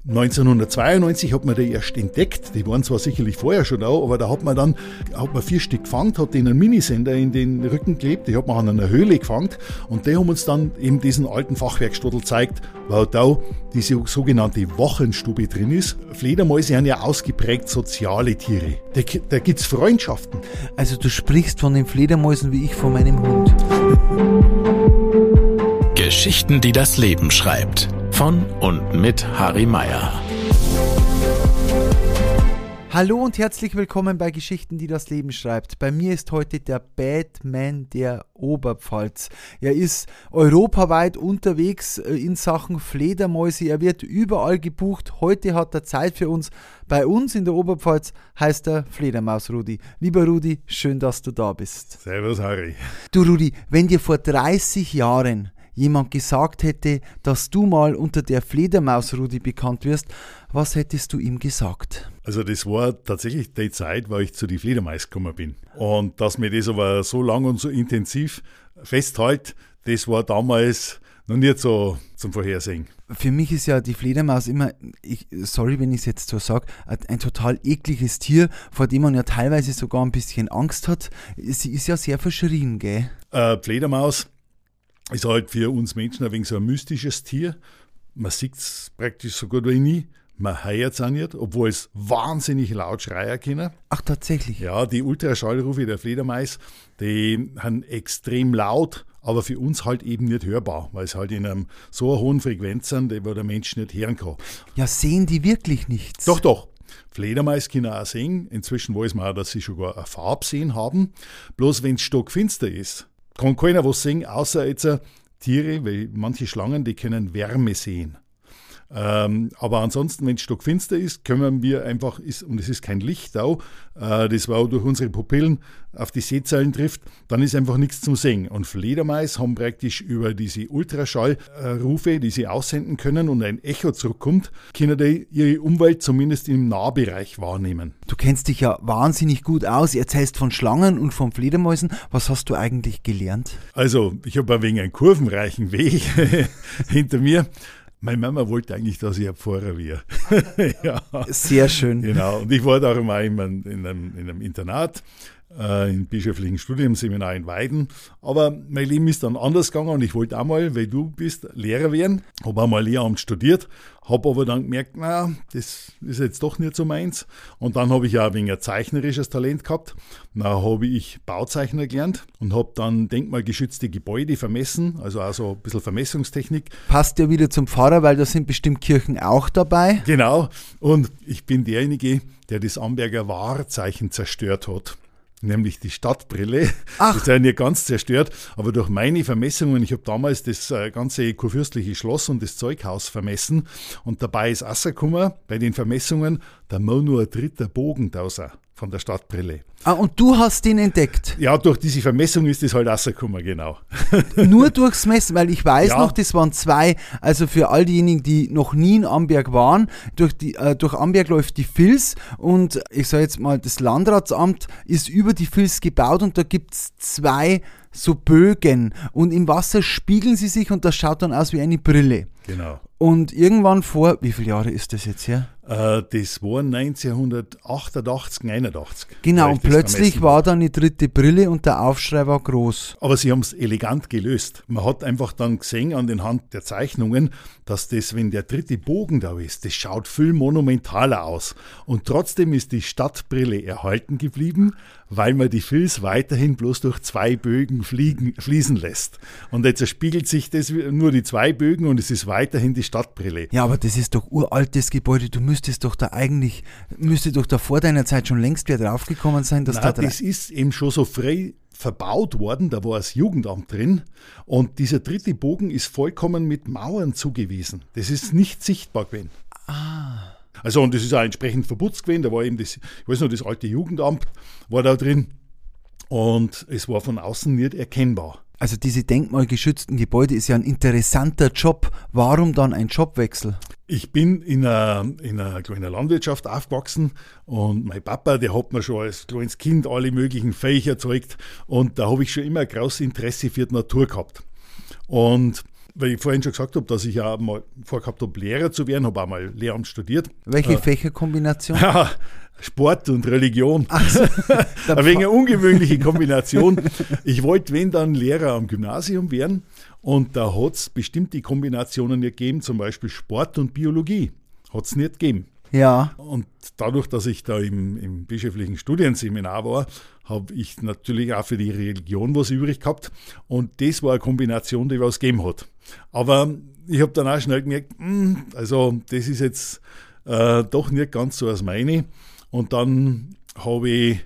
1992 hat man die erst entdeckt. Die waren zwar sicherlich vorher schon da, aber da hat man 4 Stück gefangen, hat denen einen Minisender in den Rücken geklebt, die hat man an einer Höhle gefangen und die haben uns dann eben diesen alten Fachwerkstadel gezeigt, weil da diese sogenannte Wochenstube drin ist. Fledermäuse sind ja ausgeprägt soziale Tiere. Da gibt's Freundschaften. Also du sprichst von den Fledermäusen wie ich von meinem Hund. Geschichten, die das Leben schreibt. Von und mit Harry Meyer. Hallo und herzlich willkommen bei Geschichten, die das Leben schreibt. Bei mir ist heute der Batman der Oberpfalz. Er ist europaweit unterwegs in Sachen Fledermäuse. Er wird überall gebucht. Heute hat er Zeit für uns. Bei uns in der Oberpfalz heißt er Fledermaus-Rudi. Lieber Rudi, schön, dass du da bist. Servus, Harry. Du Rudi, wenn dir vor 30 Jahren jemand gesagt hätte, dass du mal unter der Fledermaus-Rudi bekannt wirst, was hättest du ihm gesagt? Also das war tatsächlich die Zeit, wo ich zu den Fledermäusen gekommen bin. Und dass mir das aber so lang und so intensiv festhält, das war damals noch nicht so zum Vorhersehen. Für mich ist ja die Fledermaus immer, sorry, wenn ich es jetzt so sage, ein total ekliges Tier, vor dem man ja teilweise sogar ein bisschen Angst hat. Sie ist ja sehr verschrien, gell? Fledermaus ist halt für uns Menschen ein wenig so ein mystisches Tier. Man sieht es praktisch so gut wie nie. Man hört es auch nicht, obwohl es wahnsinnig laut schreien kann. Ach, tatsächlich? Ja, die Ultraschallrufe der Fledermaus, die sind extrem laut, aber für uns halt eben nicht hörbar, weil es halt in einem so hohen Frequenz sind, wo der Mensch nicht hören kann. Ja, sehen die wirklich nichts? Doch. Fledermaus können auch sehen. Inzwischen weiß man auch, dass sie sogar eine Farbe sehen haben. Bloß wenn es stockfinster ist, kann keiner was sehen, außer jetzt Tiere, weil manche Schlangen, die können Wärme sehen. Aber ansonsten, wenn es stockfinster ist, können wir einfach, und es ist kein Licht auch, das auch durch unsere Pupillen auf die Sehzellen trifft, dann ist einfach nichts zum Sehen. Und Fledermaus haben praktisch über diese Ultraschallrufe, die sie aussenden können und ein Echo zurückkommt, können die ihre Umwelt zumindest im Nahbereich wahrnehmen. Du kennst dich ja wahnsinnig gut aus, erzählst von Schlangen und von Fledermäusen. Was hast du eigentlich gelernt? Also, ich habe ein wenig einen kurvenreichen Weg hinter mir. Meine Mama wollte eigentlich, dass ich ein Pfarrer wäre. Ja. Sehr schön. Genau. Und ich war da immer in einem Internat, im bischöflichen Studiumseminar in Weiden. Aber mein Leben ist dann anders gegangen und ich wollte auch mal, weil du bist, Lehrer werden. Habe auch mal Lehramt studiert, habe aber dann gemerkt, naja, das ist jetzt doch nicht so meins. Und dann habe ich auch ein wenig ein zeichnerisches Talent gehabt. Dann habe ich Bauzeichner gelernt und habe dann denkmalgeschützte Gebäude vermessen, also auch so ein bisschen Vermessungstechnik. Passt ja wieder zum Pfarrer, weil da sind bestimmt Kirchen auch dabei. Genau. Und ich bin derjenige, der das Amberger Wahrzeichen zerstört hat. Nämlich die Stadtbrille. Ach. Das ist ja nicht ganz zerstört, aber durch meine Vermessungen, ich habe damals das ganze kurfürstliche Schloss und das Zeughaus vermessen und dabei ist rausgekommen, bei den Vermessungen, da muss nur ein dritter Bogen raus von der Stadtbrille. Ah, und du hast den entdeckt? Ja, durch diese Vermessung ist das halt rausgekommen, genau. Nur durchs Messen, weil ich weiß Ja. noch, das waren 2, also für all diejenigen, die noch nie in Amberg waren, durch Amberg läuft die Vils und ich sage jetzt mal, das Landratsamt ist über die Vils gebaut und da gibt es 2 so Bögen und im Wasser spiegeln sie sich und das schaut dann aus wie eine Brille. Genau. Und irgendwann vor, wie viele Jahre ist das jetzt her? Das war 1988, 89. Genau, und plötzlich war da eine dritte Brille und der Aufschrei war groß. Aber sie haben es elegant gelöst. Man hat einfach dann gesehen an den Hand der Zeichnungen, dass das, wenn der dritte Bogen da ist, das schaut viel monumentaler aus. Und trotzdem ist die Stadtbrille erhalten geblieben, weil man die Vils weiterhin bloß durch 2 Bögen fließen lässt. Und jetzt spiegelt sich das nur die 2 Bögen und es ist weiterhin die Stadtbrille. Ja, aber das ist doch uraltes Gebäude. Du müsste doch da vor deiner Zeit schon längst wieder draufgekommen sein, dass das ist eben schon so frei verbaut worden, da war das Jugendamt drin und dieser dritte Bogen ist vollkommen mit Mauern zugewiesen. Das ist nicht sichtbar gewesen. Ah. Also und das ist auch entsprechend verputzt gewesen, da war eben das, ich weiß noch, das alte Jugendamt war da drin und es war von außen nicht erkennbar. Also diese denkmalgeschützten Gebäude ist ja ein interessanter Job. Warum dann ein Jobwechsel? Ich bin in einer kleinen Landwirtschaft aufgewachsen und mein Papa, der hat mir schon als kleines Kind alle möglichen Fächer gezeigt und da habe ich schon immer ein großes Interesse für die Natur gehabt. Und weil ich vorhin schon gesagt habe, dass ich ja mal vorgehabt habe, Lehrer zu werden, habe auch mal Lehramt studiert. Welche Fächerkombination? Ja, Sport und Religion. So, Ein wenig eine ungewöhnliche Kombination. Ich wollte, wenn dann Lehrer am Gymnasium werden, und da hat es bestimmte Kombinationen nicht gegeben, zum Beispiel Sport und Biologie. Hat es nicht gegeben. Ja. Und dadurch, dass ich da im bischöflichen Studienseminar war, habe ich natürlich auch für die Religion was übrig gehabt. Und das war eine Kombination, die was gegeben hat. Aber ich habe dann auch schnell gemerkt, also das ist jetzt doch nicht ganz so als meine. Und dann habe ich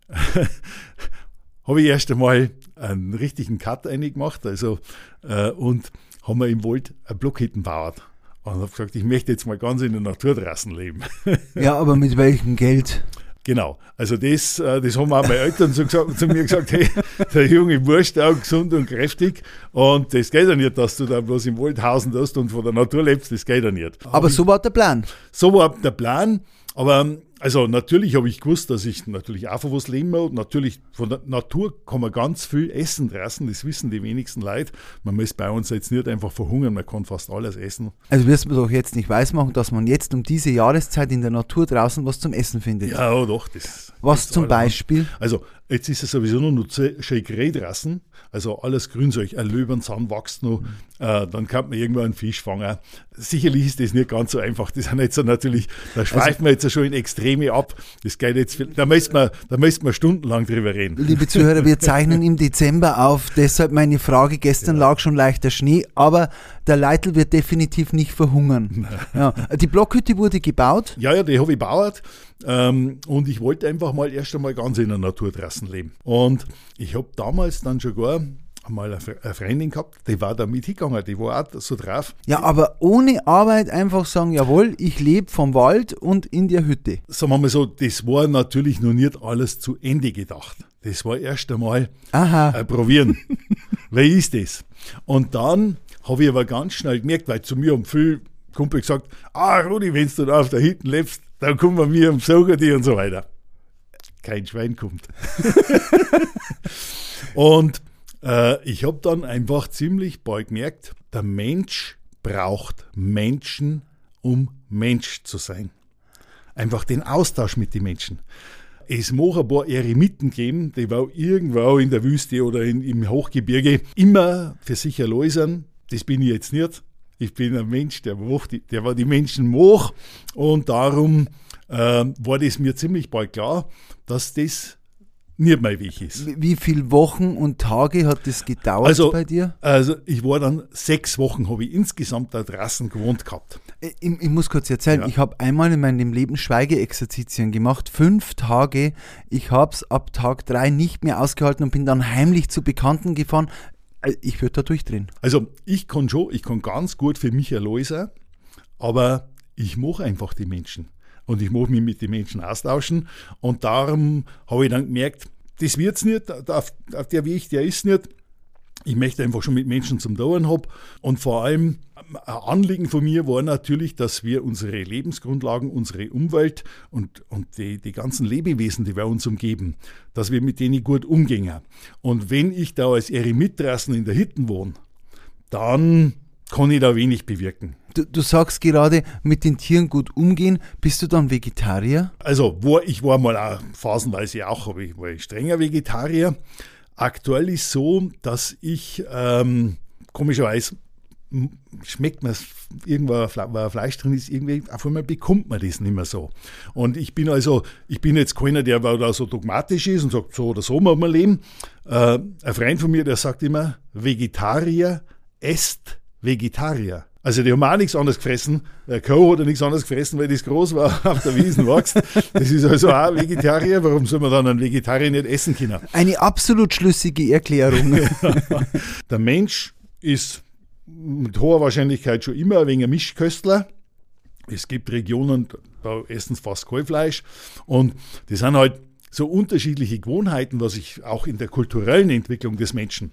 erst einmal einen richtigen Cut gemacht, und haben wir im Wald eine Blockhütte gebaut. Und habe gesagt, ich möchte jetzt mal ganz in der Natur draußen leben. Ja, aber mit welchem Geld? Genau, also das haben auch meine Eltern zu mir gesagt, hey, der junge Bursch, der auch gesund und kräftig, und das geht ja nicht, dass du da bloß im Wald hausen lässt und von der Natur lebst, das geht ja nicht. Aber so war der Plan. So war der Plan, aber also natürlich habe ich gewusst, dass ich natürlich auch von was leben will. Natürlich von der Natur kann man ganz viel essen draußen, das wissen die wenigsten Leute. Man muss bei uns jetzt nicht einfach verhungern, man kann fast alles essen. Also wirst du mir doch jetzt nicht weismachen, dass man jetzt um diese Jahreszeit in der Natur draußen was zum Essen findet. Ja, doch. Das was zum Beispiel? Also jetzt ist es sowieso noch schön grün draußen, also alles Grünzeug, ein Löwenzahn wächst noch, dann kann man irgendwo einen Fisch fangen. Sicherlich ist das nicht ganz so einfach, das sind jetzt natürlich, da schweifen wir jetzt schon in Extreme ab, das geht jetzt, da müsste man stundenlang drüber reden. Liebe Zuhörer, wir zeichnen im Dezember auf, deshalb meine Frage, gestern lag schon leichter Schnee, aber der Leitl wird definitiv nicht verhungern. Ja. Die Blockhütte wurde gebaut? Ja, die habe ich gebaut. Und ich wollte einfach mal erst einmal ganz in der Natur draußen leben. Und ich habe damals dann schon gar mal eine Freundin gehabt, die war da mit hingegangen, die war auch so drauf. Ja, aber ohne Arbeit einfach sagen, jawohl, ich lebe vom Wald und in der Hütte. Sagen wir mal so, das war natürlich noch nicht alles zu Ende gedacht. Das war erst einmal probieren. Wie ist das? Und dann habe ich aber ganz schnell gemerkt, weil zu mir haben viele Kumpel gesagt, Rudi, wenn du da auf der Hütte lebst, dann kommen wir mir und besuchen dich und so weiter. Kein Schwein kommt. Und ich habe dann einfach ziemlich bald gemerkt, der Mensch braucht Menschen, um Mensch zu sein. Einfach den Austausch mit den Menschen. Es mag ein paar Eremiten geben, die war irgendwo in der Wüste oder im Hochgebirge immer für sich allein sind. Das bin ich jetzt nicht. Ich bin ein Mensch, der war die Menschen mag, und darum war das mir ziemlich bald klar, dass das nicht mein Weg ist. Wie viele Wochen und Tage hat das gedauert bei dir? Also ich war dann 6 Wochen, habe ich insgesamt da draußen gewohnt gehabt. Ich muss kurz erzählen, Ich habe einmal in meinem Leben Schweigeexerzitien gemacht, 5 Tage. Ich habe es ab Tag 3 nicht mehr ausgehalten und bin dann heimlich zu Bekannten gefahren. Ich würde da durchdrehen. Also ich kann ganz gut für mich allein sein, aber ich mag einfach die Menschen. Und ich mag mich mit den Menschen austauschen. Und darum habe ich dann gemerkt, das wird es nicht, auf der Weg, der ist nicht. Ich möchte einfach schon mit Menschen zum Tun haben. Und vor allem ein Anliegen von mir war natürlich, dass wir unsere Lebensgrundlagen, unsere Umwelt und die ganzen Lebewesen, die wir uns umgeben, dass wir mit denen gut umgehen. Und wenn ich da als Eremit draußen in der Hütte wohne, dann kann ich da wenig bewirken. Du sagst gerade, mit den Tieren gut umgehen. Bist du dann Vegetarier? Also ich war mal auch phasenweise auch, war ich strenger Vegetarier. Aktuell ist so, dass ich komischerweise schmeckt mir irgendwo ein Fleisch drin ist, irgendwie auf einmal bekommt man das nicht mehr so. Und ich bin jetzt keiner, der da so dogmatisch ist und sagt, so oder so muss man leben. Ein Freund von mir, der sagt immer, Vegetarier esst Vegetarier. Also die haben auch nichts anderes gefressen. Der Kuh hat ja nichts anderes gefressen, weil das groß war, auf der Wiesen wächst. Das ist also auch Vegetarier. Warum soll man dann einen Vegetarier nicht essen können? Eine absolut schlüssige Erklärung. Der Mensch ist mit hoher Wahrscheinlichkeit schon immer ein wenig ein Mischköstler. Es gibt Regionen, da essen sie fast kein Fleisch. Und das sind halt so unterschiedliche Gewohnheiten, was ich auch in der kulturellen Entwicklung des Menschen.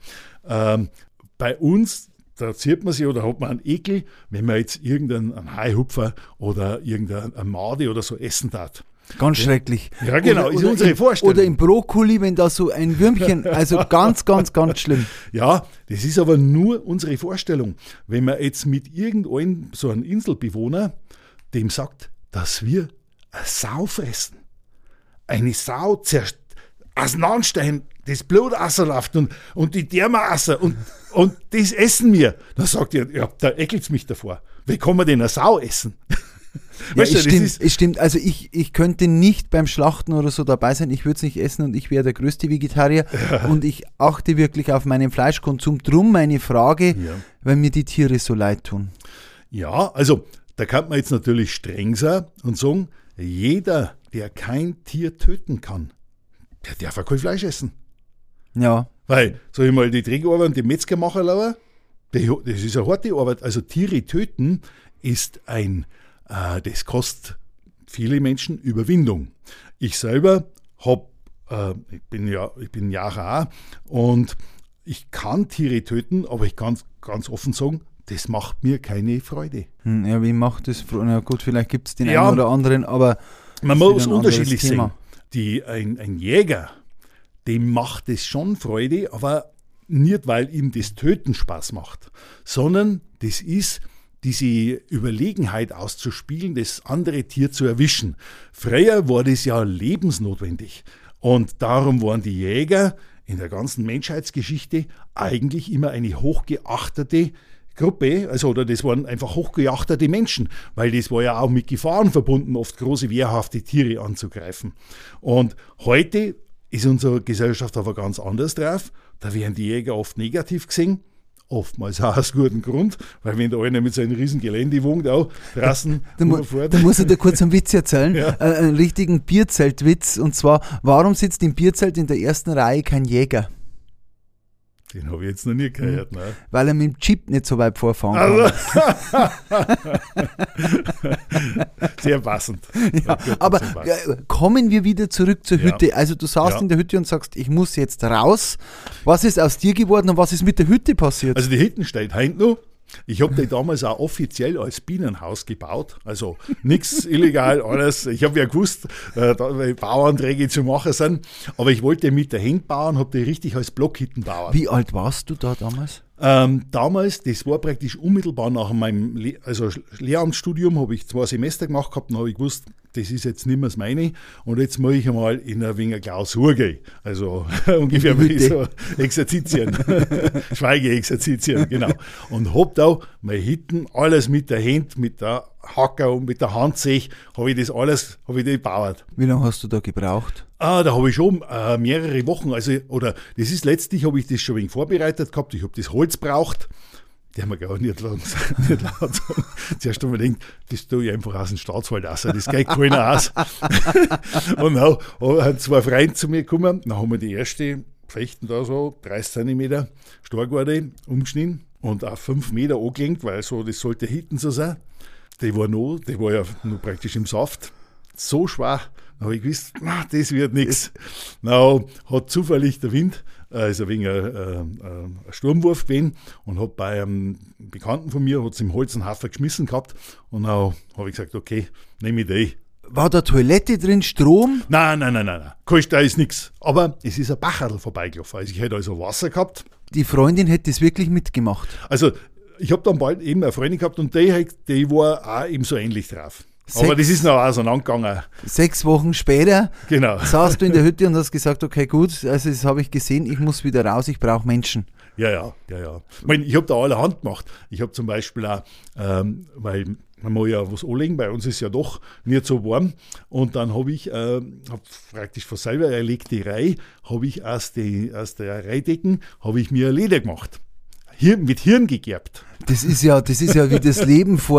Bei uns, da zieht man sich oder hat man einen Ekel, wenn man jetzt irgendeinen Haihupfer oder irgendeine Made oder so essen darf. Ganz schrecklich. Ja, genau, ist unsere Vorstellung. Oder im Brokkoli, wenn da so ein Würmchen, also ganz, ganz, ganz schlimm. Ja, das ist aber nur unsere Vorstellung. Wenn man jetzt mit irgendeinem so einem Inselbewohner dem sagt, dass wir eine Sau fressen, eine Sau auseinanderstellen, das Blut rausläuft und die Därme raus und das essen wir, dann sagt er, ja, da ekelt es mich davor. Wie kann man denn eine Sau essen? Ja, es stimmt. Also ich könnte nicht beim Schlachten oder so dabei sein, ich würde es nicht essen und ich wäre der größte Vegetarier und ich achte wirklich auf meinen Fleischkonsum. Drum meine Frage, weil mir die Tiere so leid tun. Ja, also da kann man jetzt natürlich streng sein und sagen, jeder, der kein Tier töten kann, der darf auch kein Fleisch essen. Ja. Weil, sag ich mal, die Trägerarbeit und die Metzgermacher, das ist eine harte Arbeit. Also Tiere töten ist das kostet viele Menschen Überwindung. Ich selber ich bin Jahre und ich kann Tiere töten, aber ich kann ganz offen sagen, das macht mir keine Freude. Ja, wie macht das? Na gut, vielleicht gibt es den einen oder anderen, aber man muss es unterschiedlich sehen. Ein Jäger, dem macht es schon Freude, aber nicht, weil ihm das Töten Spaß macht, sondern das ist diese Überlegenheit auszuspielen, das andere Tier zu erwischen. Früher war das ja lebensnotwendig und darum waren die Jäger in der ganzen Menschheitsgeschichte eigentlich immer eine hochgeachtete Gruppe, oder das waren einfach hochgeachtete Menschen, weil das war ja auch mit Gefahren verbunden, oft große wehrhafte Tiere anzugreifen. Und heute ist unsere Gesellschaft aber ganz anders drauf. Da werden die Jäger oft negativ gesehen, oftmals auch aus gutem Grund, weil wenn da einer mit seinem riesen Gelände wohnt, auch draußen da muss ich dir kurz einen Witz erzählen, einen richtigen Bierzeltwitz, und zwar, warum sitzt im Bierzelt in der ersten Reihe kein Jäger? Den habe ich jetzt noch nie gehört. Ne? Weil er mit dem Chip nicht so weit vorfahren kann. Sehr passend. Ja, aber kommen wir wieder zurück zur Hütte. Also du saßt in der Hütte und sagst, ich muss jetzt raus. Was ist aus dir geworden und was ist mit der Hütte passiert? Also die Hütte steht heute noch. Ich habe die damals auch offiziell als Bienenhaus gebaut, also nichts illegal, alles. Ich habe ja gewusst, weil Bauanträge zu machen sind, aber ich wollte mit der Hand bauen, habe die richtig als Blockhütten bauen. Wie alt warst du da damals? Damals, das war praktisch unmittelbar nach meinem Lehramtsstudium, habe ich 2 Semester gemacht gehabt, dann habe ich gewusst, das ist jetzt nicht mehr das meine und jetzt muss ich einmal in ein wenig Klausur gehen. Also ungefähr wie so Exerzitien, Schweigeexerzitien, genau. Und habe da meine Hitten, alles mit der Hand, mit der Hacker und mit der Handsäge, habe ich das gebaut. Wie lange hast du da gebraucht? Da habe ich schon mehrere Wochen, das ist letztlich, habe ich das schon ein wenig vorbereitet gehabt, ich habe das Holz braucht. Die haben mir gar nicht laut sagen. Zuerst haben wir gedacht, das tue ich einfach aus dem Staatswald raus, das geht keiner aus. Und dann haben 2 Freunde zu mir gekommen, dann haben wir die erste Flechten da so 30 cm Starkwarde umgeschnitten und auf 5 Meter angelegt, weil so, das sollte hinten so sein. Die war ja noch praktisch im Saft, so schwach. Dann habe ich gewusst, das wird nichts. Dann hat zufällig der Wind, ist ein wenig ein Sturmwurf gewesen und habe bei einem Bekannten von mir, hat es im Holz einen Haufen geschmissen gehabt und dann habe ich gesagt, okay, nehme ich die. War da Toilette drin, Strom? Nein. Da ist nichts. Aber es ist ein Bacherl vorbeigelaufen. Also ich hätte also Wasser gehabt. Die Freundin hätte das wirklich mitgemacht? Also ich habe dann bald eben eine Freundin gehabt und die war auch eben so ähnlich drauf. Aber das ist noch auseinandergegangen. 6 Wochen später saßt du in der Hütte und hast gesagt, okay, gut, also das habe ich gesehen, ich muss wieder raus, ich brauche Menschen. Ja. Ich meine, ich habe da allerhand gemacht. Ich habe zum Beispiel auch, weil man muss ja was anlegen, bei uns ist ja doch nicht so warm. Und dann habe ich praktisch von selber erlegte Reihe, habe ich aus der Reihdecken, habe ich mir Leder gemacht. Mit Hirn gegerbt. Das ist ja wie das Leben vor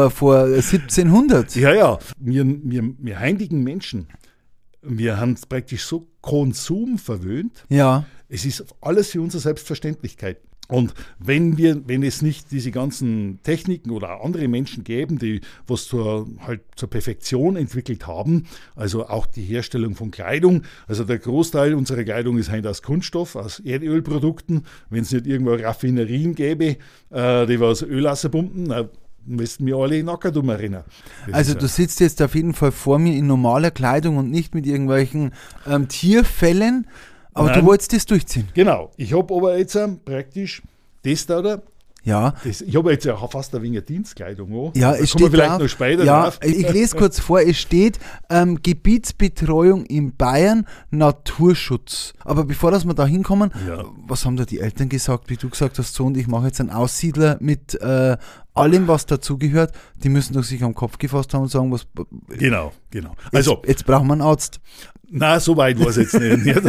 1700. Ja. Wir heutigen Menschen, wir haben praktisch so Konsum verwöhnt. Ja. Es ist alles für unsere Selbstverständlichkeit. Und wenn es nicht diese ganzen Techniken oder andere Menschen gäben, die was zur Perfektion entwickelt haben, also auch die Herstellung von Kleidung, also der Großteil unserer Kleidung ist heute aus Kunststoff, aus Erdölprodukten, wenn es nicht irgendwo Raffinerien gäbe, die was Öl auspumpen, müssten wir alle nackert umrennen. Also du sitzt jetzt auf jeden Fall vor mir in normaler Kleidung und nicht mit irgendwelchen Tierfällen, aber Nein. du wolltest das durchziehen. Genau, ich habe aber jetzt praktisch das da, oder? Ja. Ich habe jetzt ja fast ein wenig Dienstkleidung an. Ja, da es kommen wir steht vielleicht drauf, noch später ja, drauf. ich lese kurz vor, es steht Gebietsbetreuung in Bayern, Naturschutz. Aber bevor wir da hinkommen, Ja. was haben da die Eltern gesagt, wie du gesagt hast, so und ich mache jetzt einen Aussiedler mit allem, was dazugehört, die müssen doch sich am Kopf gefasst haben und sagen, was. Genau. Also, Jetzt brauchen wir einen Arzt. nein, so weit war es jetzt nicht.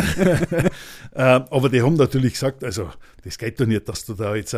Aber die haben natürlich gesagt, also das geht doch nicht, dass du da jetzt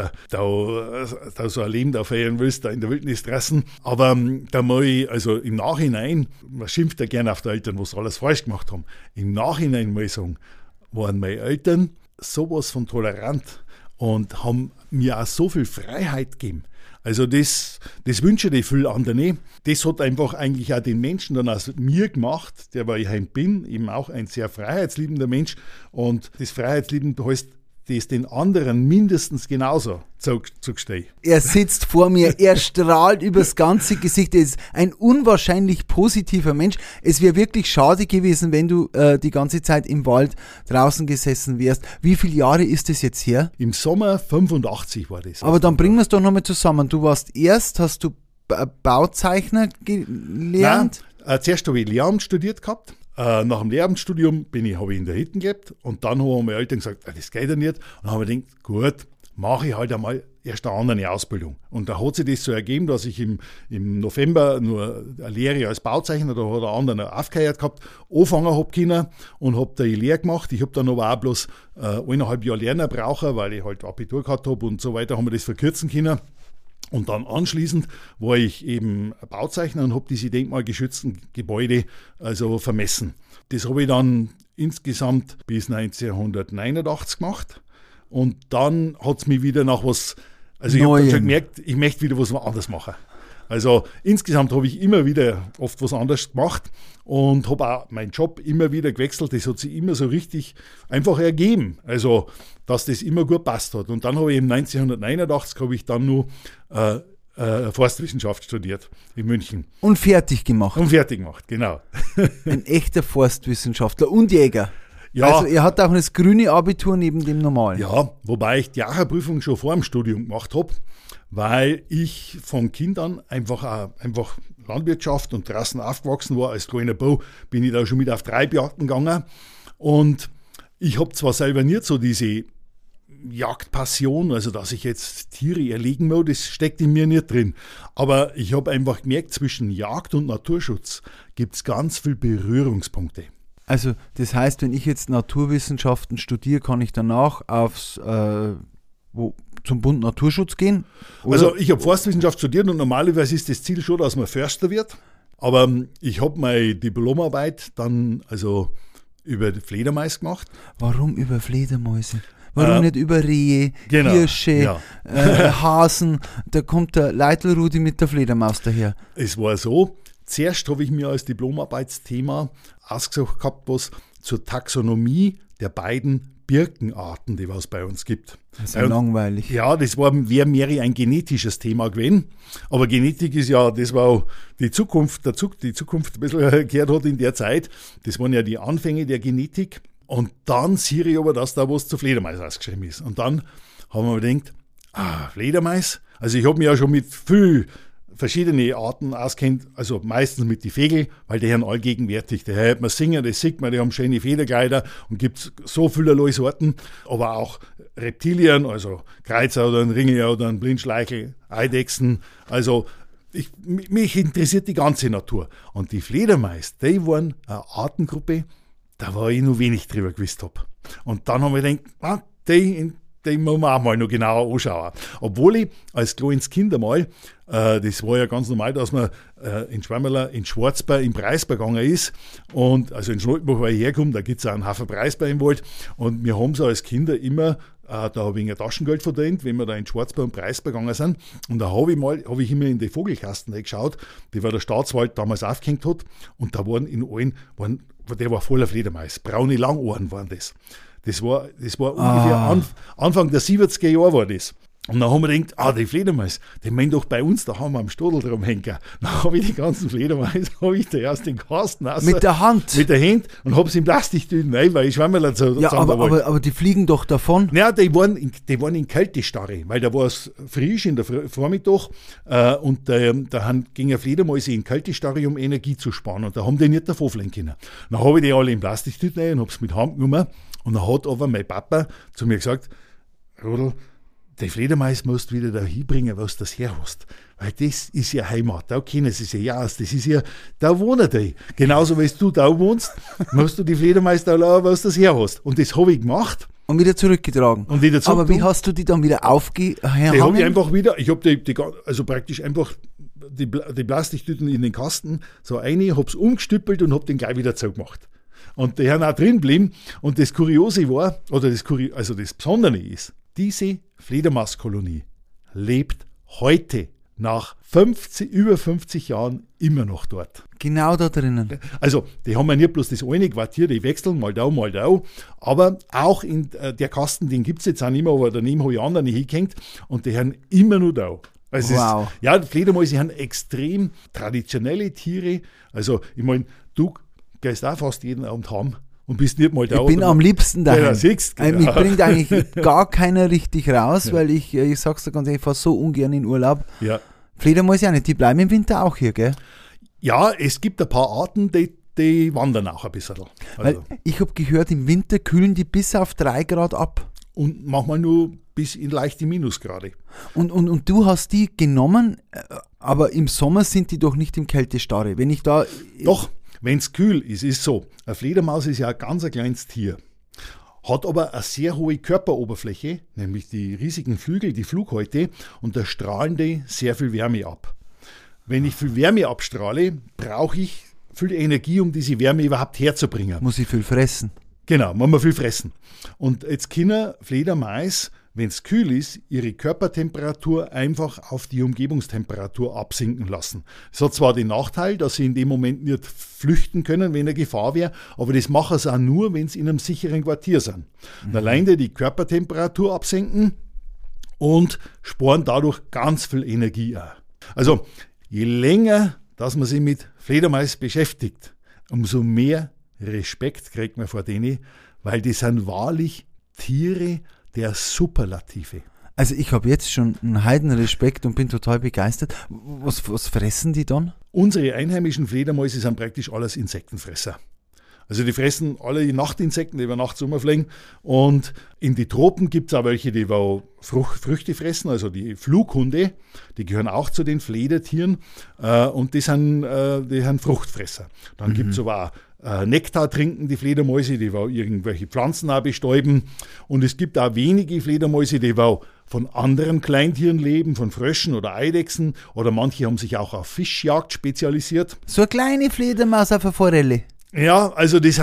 da so ein Leben da feiern willst, da in der Wildnis draußen. Aber da mal also im Nachhinein, man schimpft ja gerne auf die Eltern, was sie alles falsch gemacht haben. Im Nachhinein muss ich sagen, waren meine Eltern sowas von tolerant und haben mir auch so viel Freiheit gegeben. Also das wünsche ich viel anderen nicht. Das hat einfach eigentlich auch den Menschen dann aus mir gemacht, der weil ich heim bin, eben auch ein sehr freiheitsliebender Mensch. Und das Freiheitslieben heißt, das den anderen mindestens genauso zugestehe. Er sitzt vor mir, er strahlt übers ganze Gesicht, er ist ein unwahrscheinlich positiver Mensch. Es wäre wirklich schade gewesen, wenn du die ganze Zeit im Wald draußen gesessen wärst. Wie viele Jahre ist das jetzt her? Im Sommer 85 war das. Aber dann bringen wir es doch nochmal zusammen. Du warst hast du Bauzeichner gelernt? Nein, zuerst habe ich Lehramt studiert gehabt. Nach dem Lehramtsstudium habe ich in der Hütte gelebt und dann haben meine Eltern gesagt, das geht ja nicht. Und dann habe ich gedacht, gut, mache ich halt einmal erst eine andere Ausbildung. Und da hat sich das so ergeben, dass ich im November nur eine Lehre als Bauzeichner, da hat der andere noch aufgehört gehabt, angefangen habe können und habe da die Lehre gemacht. Ich habe dann aber auch bloß 1,5 Jahre lernen brauchen, weil ich halt Abitur gehabt habe und so weiter, haben wir das verkürzen können. Und dann anschließend war ich eben Bauzeichner und habe diese denkmalgeschützten Gebäude also vermessen. Das habe ich dann insgesamt bis 1989 gemacht. Und dann hat es mich wieder nach was, also ich habe schon gemerkt, ich möchte wieder was anderes machen. Also insgesamt habe ich immer wieder oft was anderes gemacht und habe auch meinen Job immer wieder gewechselt. Das hat sich immer so richtig einfach ergeben. Also, dass das immer gut passt hat. Und dann habe ich eben 1989 habe ich dann nur Forstwissenschaft studiert in München. Und fertig gemacht. Genau. Ein echter Forstwissenschaftler und Jäger. Ja. Also er hat auch das grüne Abitur neben dem normalen. Ja, wobei ich die Acherprüfung schon vor dem Studium gemacht habe, weil ich von Kind an einfach Landwirtschaft und draußen aufgewachsen war. Als kleiner Bau bin ich da schon mit auf Treibjagden gegangen. Und ich habe zwar selber nicht so diese Jagdpassion, also dass ich jetzt Tiere erlegen muss, das steckt in mir nicht drin. Aber ich habe einfach gemerkt, zwischen Jagd und Naturschutz gibt es ganz viele Berührungspunkte. Also das heißt, wenn ich jetzt Naturwissenschaften studiere, kann ich danach zum Bund Naturschutz gehen? Oder? Also ich habe Forstwissenschaft studiert und normalerweise ist das Ziel schon, dass man Förster wird. Aber ich habe meine Diplomarbeit dann also über Fledermaus gemacht. Warum über Fledermäuse? Warum nicht über Rehe, genau, Hirsche, Hasen? Da kommt der Leitelrudi mit der Fledermaus daher. Es war so, zuerst habe ich mir als Diplomarbeitsthema ausgesucht gehabt, was zur Taxonomie der beiden Birkenarten, die es bei uns gibt. Das ist ja langweilig. Ja, das wäre mehr ein genetisches Thema gewesen. Aber Genetik ist ja, das war auch die Zukunft, die Zukunft ein bisschen gehört hat in der Zeit. Das waren ja die Anfänge der Genetik. Und dann sehe ich aber, dass da was zu Fledermaus ausgeschrieben ist. Und dann haben wir gedacht, Fledermaus. Also ich habe mich ja schon mit viel verschiedene Arten auskennt, also meistens mit den Vögeln, weil die sind allgegenwärtig. Die hört man singen, das sieht man, die haben schöne Federkleider und gibt so vielerlei Sorten, aber auch Reptilien, also Kreuzer oder ein Ringel oder ein Blindschleichel, Eidechsen, also mich interessiert die ganze Natur. Und die Fledermaus, die waren eine Artengruppe, da war ich noch wenig drüber gewusst habe. Und dann haben wir gedacht, die muss man auch mal noch genauer anschauen. Obwohl ich als kleines Kind einmal, das war ja ganz normal, dass man in Schwammerler, in Schwarzbär, im Preisbär gegangen ist. Und also in Schnoltenbach, wo ich herkomme, da gibt es auch einen Haufen Preisbär im Wald. Und wir haben so als Kinder immer da habe ich ein Taschengeld verdient, wenn wir da in Schwarzbär und Preisbär gegangen sind. Und da habe ich immer in die Vogelkasten geschaut, die war der Staatswald damals aufgehängt hat. Und da waren in allen, der war voller Fledermaus. Braune Langohren waren das. Das war ungefähr Anfang der 70er Jahre war das. Und dann haben wir gedacht, die Fledermaus, die meinen doch bei uns daheim am Stodel drum hängen. Dann habe ich die ganzen Fledermaus, da aus den Kasten raus. Mit der Hand? Mit der Hand und habe sie in Plastiktüten rein, weil ich Schwammerl so ja, aber die fliegen doch davon. Ja, die waren in Kältestarre, weil da war es frisch in der Vormittag und da gingen Fledermäuse in Kältestarre, um Energie zu sparen und da haben die nicht davon fliegen können. Dann habe ich die alle in Plastiktüten rein und habe es mit Hand genommen und dann hat aber mein Papa zu mir gesagt, Rodel, die Fledermaus musst du wieder da hinbringen, was du das her hast. Weil das ist ja Heimat, da kennen sie sich ja aus, das ist ja, da wohnen die. Genauso wie du da wohnst, musst du die Fledermaus da lassen, was du das her hast. Und das habe ich gemacht. Und wieder zurückgetragen. Aber wie hast du die dann wieder aufgehangen? Die habe ich einfach wieder, ich habe also praktisch einfach die Plastiktüten in den Kasten so eine, habe es umgestüppelt und habe den gleich wieder zugemacht. Und die haben auch drin geblieben. Und das Kuriose war, oder das Besondere ist, diese Fledermauskolonie lebt heute nach über 50 Jahren immer noch dort. Genau da drinnen. Also die haben ja nicht bloß das eine Quartier, die wechseln mal da, aber auch in der Kasten, den gibt es jetzt auch nicht mehr, aber daneben habe ich andere hingehängt und die haben immer nur da. Also wow. Die Fledermäuse haben extrem traditionelle Tiere. Also ich meine, du gehst auch fast jeden Abend heim. Und bist nicht mal da. Ich bin am liebsten daheim. Ja, siehst, genau. Mich bringt eigentlich gar keiner richtig raus, weil ich sag's dir ganz ehrlich, ich fahre so ungern in Urlaub. Ja. Fledermäuse ja nicht, die bleiben im Winter auch hier, gell? Ja, es gibt ein paar Arten, die wandern auch ein bisschen. Also. Weil ich habe gehört, im Winter kühlen die bis auf 3 Grad ab. Und manchmal nur bis in leichte Minusgrade. Und du hast die genommen, aber im Sommer sind die doch nicht im Kältestarre. Wenn ich da... Doch. Wenn es kühl ist, ist so. Eine Fledermaus ist ja ein ganz kleines Tier, hat aber eine sehr hohe Körperoberfläche, nämlich die riesigen Flügel, die Flughäute, und da strahlen die sehr viel Wärme ab. Wenn ich viel Wärme abstrahle, brauche ich viel Energie, um diese Wärme überhaupt herzubringen. Muss ich viel fressen. Genau, muss man viel fressen. Und jetzt können Fledermaus, wenn es kühl ist, ihre Körpertemperatur einfach auf die Umgebungstemperatur absinken lassen. Es hat zwar den Nachteil, dass sie in dem Moment nicht flüchten können, wenn eine Gefahr wäre, aber das machen sie auch nur, wenn sie in einem sicheren Quartier sind. Und allein die Körpertemperatur absenken und sparen dadurch ganz viel Energie auch. Also je länger, dass man sich mit Fledermaus beschäftigt, umso mehr Respekt kriegt man vor denen, weil die sind wahrlich Tiere der Superlative. Also ich habe jetzt schon einen Heidenrespekt und bin total begeistert. Was fressen die dann? Unsere einheimischen Fledermäuse sind praktisch alles Insektenfresser. Also die fressen alle Nachtinsekten, die über Nacht rumfliegen. Und in die Tropen gibt es auch welche, die Früchte fressen, also die Flughunde, die gehören auch zu den Fledertieren und die sind Fruchtfresser. Dann gibt es aber auch Nektar trinken die Fledermäuse, die irgendwelche Pflanzen auch bestäuben. Und es gibt auch wenige Fledermäuse, die von anderen Kleintieren leben, von Fröschen oder Eidechsen. Oder manche haben sich auch auf Fischjagd spezialisiert. So eine kleine Fledermaus auf eine Forelle. Ja, also ist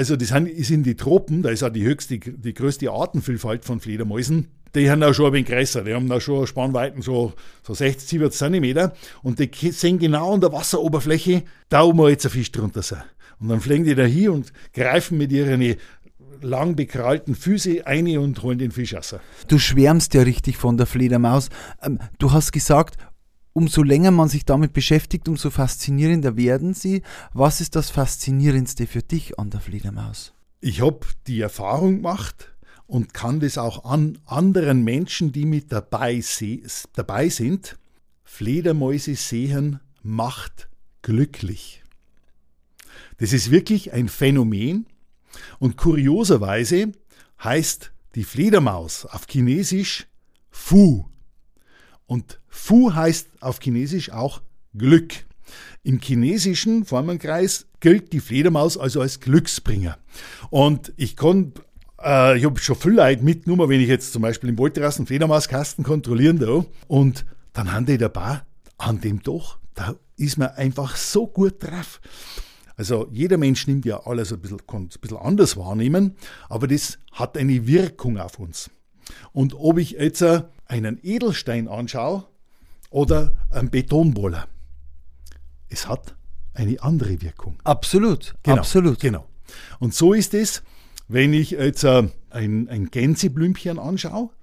in die Tropen, da ist auch die größte Artenvielfalt von Fledermäusen. Die haben auch schon ein wenig größer, die haben auch schon Spannweiten so 60, 70 Zentimeter. Und die sehen genau an der Wasseroberfläche, da wo jetzt ein Fisch drunter ist. Und dann fliegen die da hin und greifen mit ihren lang bekrallten Füße rein und holen den Fisch raus. Du schwärmst ja richtig von der Fledermaus. Du hast gesagt, umso länger man sich damit beschäftigt, umso faszinierender werden sie. Was ist das Faszinierendste für dich an der Fledermaus? Ich habe die Erfahrung gemacht und kann das auch an anderen Menschen, die mit dabei sind. Fledermäuse sehen macht glücklich. Das ist wirklich ein Phänomen und kurioserweise heißt die Fledermaus auf Chinesisch Fu. Und Fu heißt auf Chinesisch auch Glück. Im chinesischen Formenkreis gilt die Fledermaus also als Glücksbringer. Und ich habe schon viel Leute mitgenommen, wenn ich jetzt zum Beispiel im Waldterrassen Fledermauskasten kontrollieren da. Und dann haben die dabei an dem Tag, da ist man einfach so gut drauf. Also jeder Mensch nimmt ja alles kann ein bisschen anders wahrnehmen, aber das hat eine Wirkung auf uns. Und ob ich jetzt einen Edelstein anschaue oder einen Betonboller, es hat eine andere Wirkung. Absolut, genau, absolut. Genau. Und so ist es, wenn ich jetzt ein Gänseblümchen anschaue,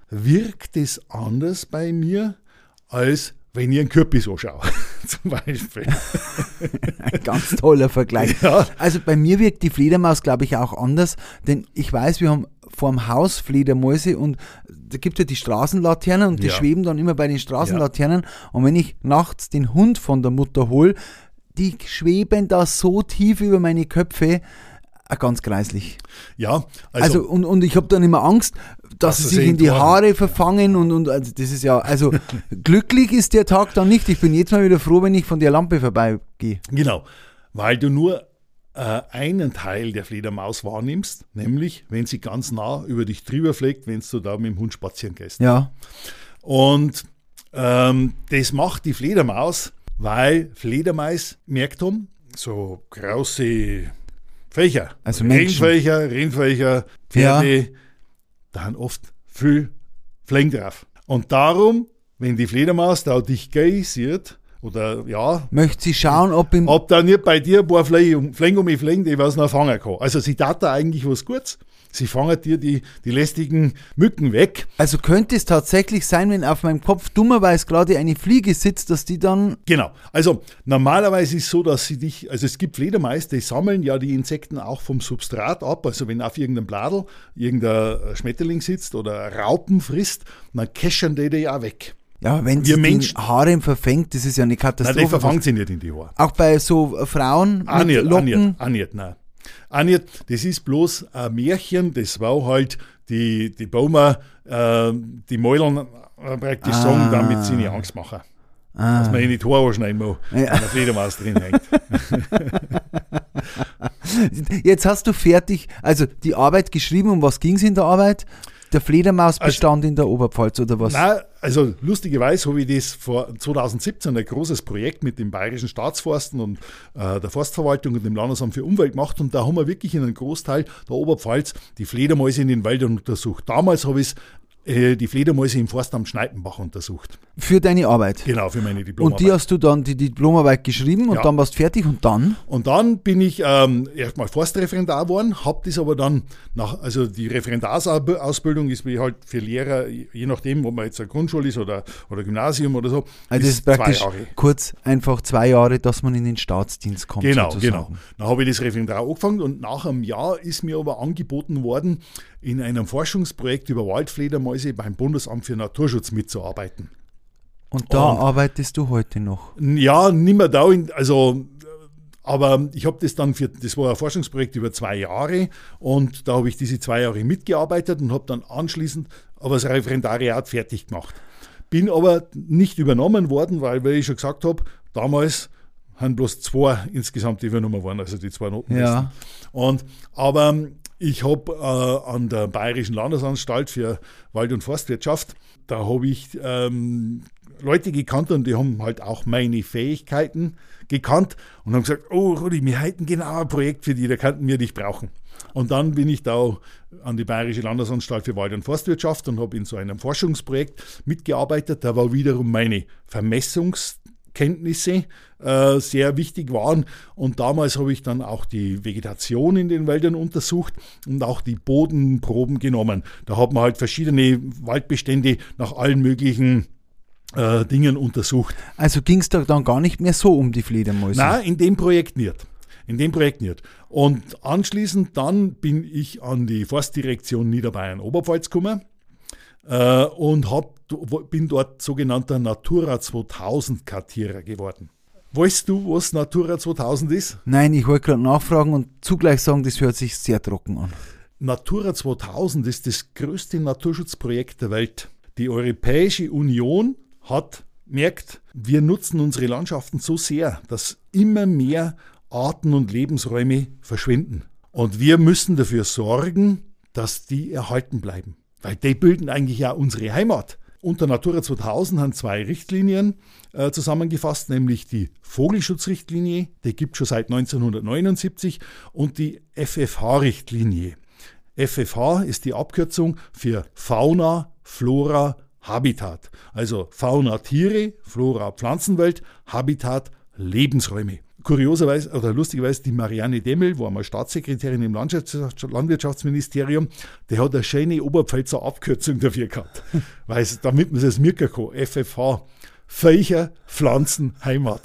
wirkt es anders bei mir, als wenn ich einen Kürbis anschaue, zum Beispiel. Ein ganz toller Vergleich. Ja. Also bei mir wirkt die Fledermaus, glaube ich, auch anders, denn ich weiß, wir haben vorm Haus Fledermäuse und da gibt es ja die Straßenlaternen und die schweben dann immer bei den Straßenlaternen und wenn ich nachts den Hund von der Mutter hole, die schweben da so tief über meine Köpfe, ganz greislich. Ja, also und ich habe dann immer Angst, dass sie sich in die Haare verfangen und also das ist ja, also glücklich ist der Tag dann nicht. Ich bin jetzt mal wieder froh, wenn ich von der Lampe vorbeigehe. Genau, weil du nur einen Teil der Fledermaus wahrnimmst, nämlich wenn sie ganz nah über dich drüber fliegt, wenn du da mit dem Hund spazieren gehst. Ja. Und das macht die Fledermaus, weil Fledermaus merkt haben, so große Viecher, also Rindviecher, Pferde, da haben oft viel Fliegen drauf. Und darum, wenn die Fledermaus da dich sieht, oder möchte sie schauen, ob da nicht bei dir ein paar Fliegen um mich fliegen, die was noch fangen kann. Also sie tat da eigentlich was Gutes. Sie fangen dir die lästigen Mücken weg. Also könnte es tatsächlich sein, wenn auf meinem Kopf dummerweise gerade eine Fliege sitzt, dass die dann... Genau. Also normalerweise ist es so, dass es gibt Fledermäuse, die sammeln ja die Insekten auch vom Substrat ab. Also wenn auf irgendeinem Bladel irgendein Schmetterling sitzt oder Raupen frisst, dann keschern die ja weg. Ja, wenn sie den Haaren verfängt, das ist ja eine Katastrophe. Nein, die verfangen sie nicht in die Haare. Auch bei so Frauen mit Locken? Nein. Das ist bloß ein Märchen, das war halt die Baumer, die Mäulern praktisch sagen, damit sie nicht Angst machen. Dass man in die Tore anschneiden muss, wenn der Fledermaus drin hängt. Jetzt hast du fertig, also die Arbeit geschrieben, um was ging es in der Arbeit? Der Fledermausbestand in der Oberpfalz oder was? Nein, also lustigerweise habe ich das vor 2017 ein großes Projekt mit den Bayerischen Staatsforsten und der Forstverwaltung und dem Landesamt für Umwelt gemacht und da haben wir wirklich in einem Großteil der Oberpfalz die Fledermäuse in den Wäldern untersucht. Damals habe ich die Fledermäuse im Forstamt Schneipenbach untersucht. Für deine Arbeit? Genau, für meine Diplomarbeit. Und die hast du dann die Diplomarbeit geschrieben und dann warst du fertig und dann? Und dann bin ich erstmal Forstreferendar geworden, habe das aber dann also die Referendarsausbildung ist wie halt für Lehrer, je nachdem, ob man jetzt eine Grundschule ist oder Gymnasium oder so. Also das ist praktisch kurz einfach 2 Jahre, dass man in den Staatsdienst kommt. Genau. Sozusagen. Dann habe ich das Referendar angefangen und nach einem Jahr ist mir aber angeboten worden, in einem Forschungsprojekt über Waldfledermäuse beim Bundesamt für Naturschutz mitzuarbeiten. Und da arbeitest du heute noch? Ja, nicht mehr da, aber ich habe das das war ein Forschungsprojekt über 2 Jahre und da habe ich diese 2 Jahre mitgearbeitet und habe dann anschließend aber das Referendariat fertig gemacht. Bin aber nicht übernommen worden, weil ich schon gesagt habe, damals haben bloß 2 insgesamt übernommen worden, also die 2 Notenbesten. Ja. Aber ich habe an der Bayerischen Landesanstalt für Wald- und Forstwirtschaft, da habe ich Leute gekannt und die haben halt auch meine Fähigkeiten gekannt und haben gesagt, oh Rudi, wir hätten genau ein Projekt für dich, da könnten wir dich brauchen. Und dann bin ich da an die Bayerische Landesanstalt für Wald- und Forstwirtschaft und habe in so einem Forschungsprojekt mitgearbeitet. Da war wiederum meine Vermessungskenntnisse sehr wichtig waren und damals habe ich dann auch die Vegetation in den Wäldern untersucht und auch die Bodenproben genommen. Da hat man halt verschiedene Waldbestände nach allen möglichen Dingen untersucht. Also ging es da dann gar nicht mehr so um die Fledermäuse? Nein, in dem Projekt nicht. Und anschließend dann bin ich an die Forstdirektion Niederbayern-Oberpfalz gekommen und bin dort sogenannter Natura 2000 Kartierer geworden. Weißt du, was Natura 2000 ist? Nein, ich wollte gerade nachfragen und zugleich sagen, das hört sich sehr trocken an. Natura 2000 ist das größte Naturschutzprojekt der Welt. Die Europäische Union hat merkt, wir nutzen unsere Landschaften so sehr, dass immer mehr Arten und Lebensräume verschwinden. Und wir müssen dafür sorgen, dass die erhalten bleiben. Weil die bilden eigentlich ja unsere Heimat. Unter Natura 2000 haben 2 Richtlinien zusammengefasst, nämlich die Vogelschutzrichtlinie, die gibt es schon seit 1979, und die FFH-Richtlinie. FFH ist die Abkürzung für Fauna, Flora, Habitat. Also Fauna Tiere, Flora Pflanzenwelt, Habitat Lebensräume. kurioserweise oder lustigerweise die Marianne Demmel, war mal Staatssekretärin im Landwirtschaftsministerium, die hat eine schöne Oberpfälzer Abkürzung dafür gehabt, damit man es merken kann, FFH. Völcher, Pflanzen, Heimat.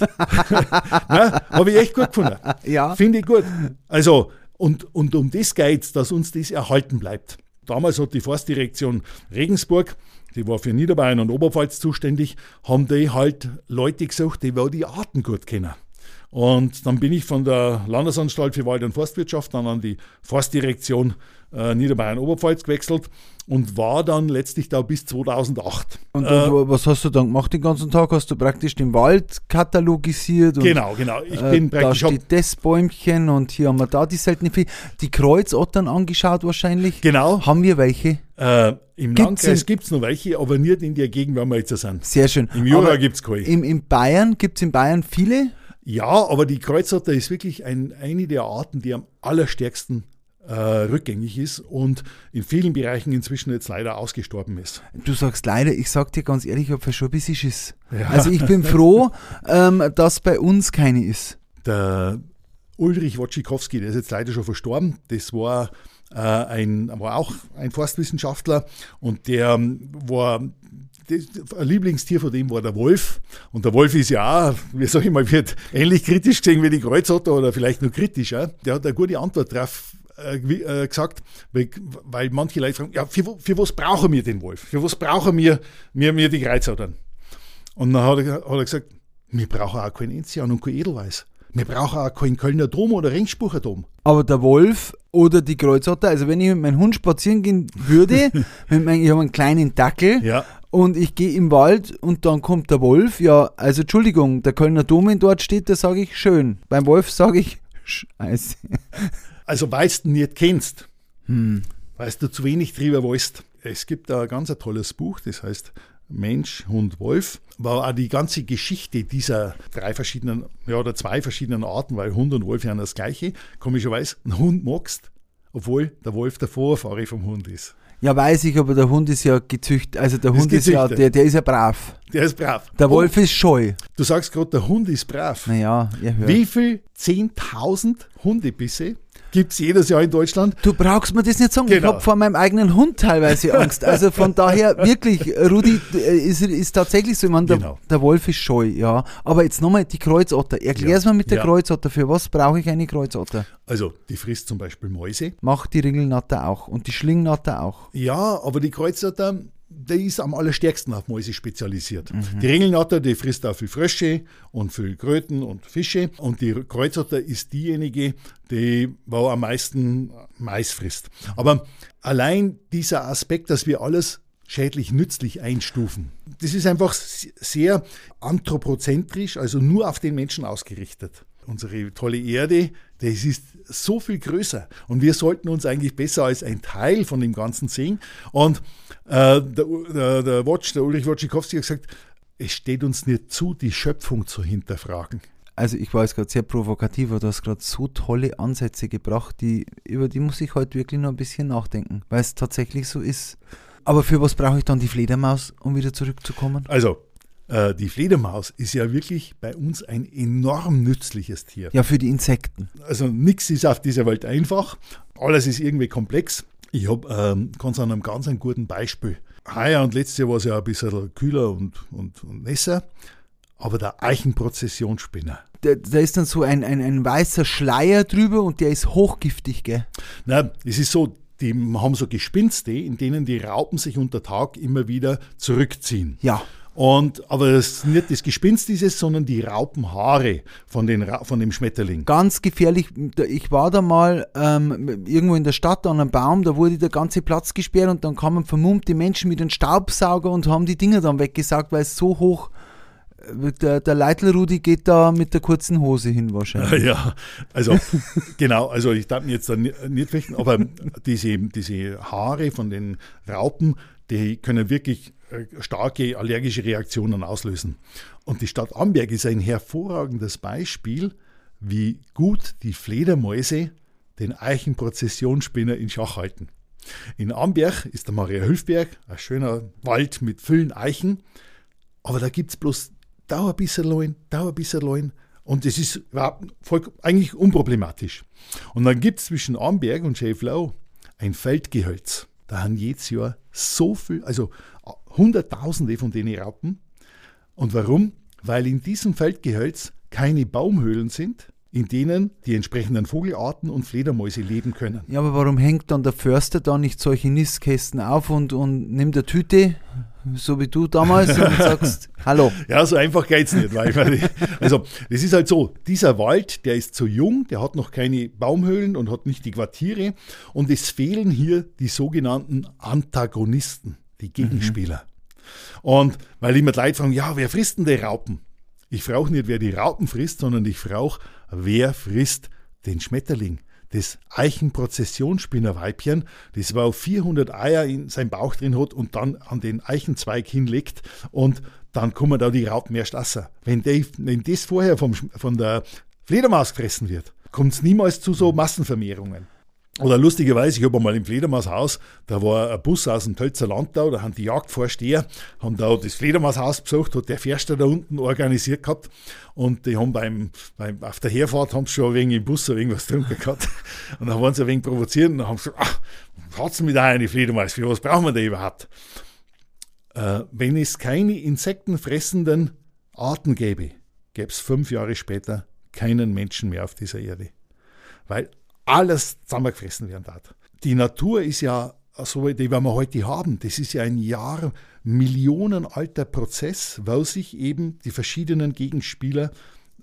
Habe ich echt gut gefunden. Ja. Finde ich gut. Also, und um das geht es, dass uns das erhalten bleibt. Damals hat die Forstdirektion Regensburg, die war für Niederbayern und Oberpfalz zuständig, haben die halt Leute gesucht, die die Arten gut kennen. Und dann bin ich von der Landesanstalt für Wald- und Forstwirtschaft dann an die Forstdirektion Niederbayern-Oberpfalz gewechselt und war dann letztlich da bis 2008. Und was hast du dann gemacht den ganzen Tag? Hast du praktisch den Wald katalogisiert? Und, genau. Ich bin praktisch... Da steht das Bäumchen und hier haben wir da die seltenen Viecher. Die Kreuzottern angeschaut wahrscheinlich. Genau. Haben wir welche? Im Landkreis gibt es noch welche, aber nicht in der Gegend, wo wir jetzt sind. Sehr schön. Im Jura gibt es keine. In Bayern, gibt es in Bayern viele? Ja, aber die Kreuzotter ist wirklich eine der Arten, die am allerstärksten rückgängig ist und in vielen Bereichen inzwischen jetzt leider ausgestorben ist. Du sagst leider, ich sag dir ganz ehrlich, ich habe schon ein bisschen Schiss. Ja. Also ich bin froh, dass bei uns keine ist. Der Ulrich Wojcikowski, der ist jetzt leider schon verstorben, das war auch ein Forstwissenschaftler und der war... ein Lieblingstier von dem war der Wolf. Und der Wolf ist ja auch, wird ähnlich kritisch gesehen wie die Kreuzotter oder vielleicht nur kritischer. Der hat eine gute Antwort darauf gesagt, weil manche Leute fragen, ja, für was brauchen wir den Wolf? Für was brauchen wir die Kreuzottern? Und dann hat er gesagt, wir brauchen auch keinen Enzian und kein Edelweiß. Wir brauchen auch keinen Kölner Dom oder Ringsbucher Dom. Aber der Wolf oder die Kreuzotter, also wenn ich mit meinem Hund spazieren gehen würde, ich habe einen kleinen Dackel, ja. Und ich gehe im Wald und dann kommt der Wolf, ja, also Entschuldigung, der Kölner Dom, wenn dort steht, da sage ich schön. Beim Wolf sage ich Scheiße. Also weil du ihn nicht kennst, weil du zu wenig drüber weißt. Es gibt da ein ganz tolles Buch, das heißt Mensch, Hund, Wolf, war auch die ganze Geschichte dieser zwei verschiedenen Arten, weil Hund und Wolf ja das gleiche. Komischerweise, einen Hund magst, obwohl der Wolf der Vorfahre vom Hund ist. Ja, weiß ich, aber der Hund ist ja gezüchtet. Also der Hund ist ja, der ist ja brav. Der ist brav. Der Wolf ist scheu. Du sagst gerade, der Hund ist brav. Naja, ihr hört. Wie viel 10.000 Hundebisse gibt es jedes Jahr in Deutschland? Du brauchst mir das nicht sagen. Genau. Ich habe vor meinem eigenen Hund teilweise Angst. Also von daher wirklich, Rudi, ist tatsächlich so. Ich meine, der Wolf ist scheu, ja. Aber jetzt nochmal die Kreuzotter. Erklär's mir mit der Kreuzotter. Für was brauche ich eine Kreuzotter? Also, die frisst zum Beispiel Mäuse. Macht die Ringelnatter auch und die Schlingnatter auch. Ja, aber die Kreuzotter, die ist am allerstärksten auf Mäuse spezialisiert. Die Ringelnatter, die frisst auch viel Frösche und viel Kröten und Fische. Und die Kreuzotter ist diejenige, die am meisten Mais frisst. Aber allein dieser Aspekt, dass wir alles schädlich nützlich einstufen, das ist einfach sehr anthropozentrisch, also nur auf den Menschen ausgerichtet. Unsere tolle Erde, das ist so viel größer und wir sollten uns eigentlich besser als ein Teil von dem Ganzen sehen. Und der Ulrich Wojcikowski hat gesagt, es steht uns nicht zu, die Schöpfung zu hinterfragen. Also ich war jetzt gerade sehr provokativ, aber du hast gerade so tolle Ansätze gebracht, über die muss ich heute wirklich noch ein bisschen nachdenken, weil es tatsächlich so ist. Aber für was brauche ich dann die Fledermaus, um wieder zurückzukommen? Also, die Fledermaus ist ja wirklich bei uns ein enorm nützliches Tier. Ja, für die Insekten. Also nichts ist auf dieser Welt einfach, alles ist irgendwie komplex. Ich habe ganz an einem ganz guten Beispiel. Heuer und letztes Jahr war es ja ein bisschen kühler und nässer, aber der Eichenprozessionsspinner. Da ist dann so ein weißer Schleier drüber und der ist hochgiftig, gell? Nein, es ist so, die haben so Gespinste, in denen die Raupen sich unter Tag immer wieder zurückziehen. Ja. Aber es ist nicht das Gespinst dieses, sondern die Raupenhaare von dem Schmetterling. Ganz gefährlich. Ich war da mal irgendwo in der Stadt an einem Baum, da wurde der ganze Platz gesperrt und dann kamen vermummte Menschen mit einem Staubsauger und haben die Dinger dann weggesaugt, weil es so hoch... Der Leitl-Rudi geht da mit der kurzen Hose hin wahrscheinlich. Ja, also genau, also ich darf mich jetzt da nicht flechten, aber diese Haare von den Raupen, die können wirklich starke allergische Reaktionen auslösen. Und die Stadt Amberg ist ein hervorragendes Beispiel, wie gut die Fledermäuse den Eichenprozessionsspinner in Schach halten. In Amberg ist der Maria-Hilf-Berg, ein schöner Wald mit vielen Eichen, aber da gibt es bloß dauer ein bisschen und Und das war eigentlich unproblematisch. Und dann gibt es zwischen Amberg und Schäflau ein Feldgehölz. Da haben jedes Jahr so viel, also Hunderttausende von denen Raupen. Und warum? Weil in diesem Feldgehölz keine Baumhöhlen sind, in denen die entsprechenden Vogelarten und Fledermäuse leben können. Ja, aber warum hängt dann der Förster da nicht solche Nistkästen auf und nimmt eine Tüte, so wie du damals, und sagst, hallo? Ja, so einfach geht's nicht. Also, das ist halt so, dieser Wald, der ist zu jung, der hat noch keine Baumhöhlen und hat nicht die Quartiere. Und es fehlen hier die sogenannten Antagonisten, die Gegenspieler. Und weil immer die Leute fragen, ja, wer frisst denn die Raupen? Ich frage nicht, wer die Raupen frisst, sondern ich frage, wer frisst den Schmetterling, das Eichenprozessionsspinnerweibchen, das auf 400 Eier in seinem Bauch drin hat und dann an den Eichenzweig hinlegt und dann kommen da die Raupen erst raus. Wenn das vorher von der Fledermaus gefressen wird, kommt es niemals zu so Massenvermehrungen. Oder lustigerweise, ich habe einmal im Fledermaushaus, da war ein Bus aus dem Tölzer Landau, da haben die Jagdvorsteher, haben da das Fledermaushaus besucht, hat der Förster da unten organisiert gehabt und die haben auf der Herfahrt haben sie schon ein wenig im Bus irgendwas getrunken gehabt und dann waren sie ein wenig provoziert und dann haben sie gesagt, hat's mit eine Fledermaus, für was brauchen wir da überhaupt? Wenn es keine insektenfressenden Arten gäbe, gäbe es 5 Jahre später keinen Menschen mehr auf dieser Erde. Weil alles zusammengefressen werden darf. Die Natur ist ja so, die wir heute haben, das ist ja ein millionenalter Prozess, weil sich eben die verschiedenen Gegenspieler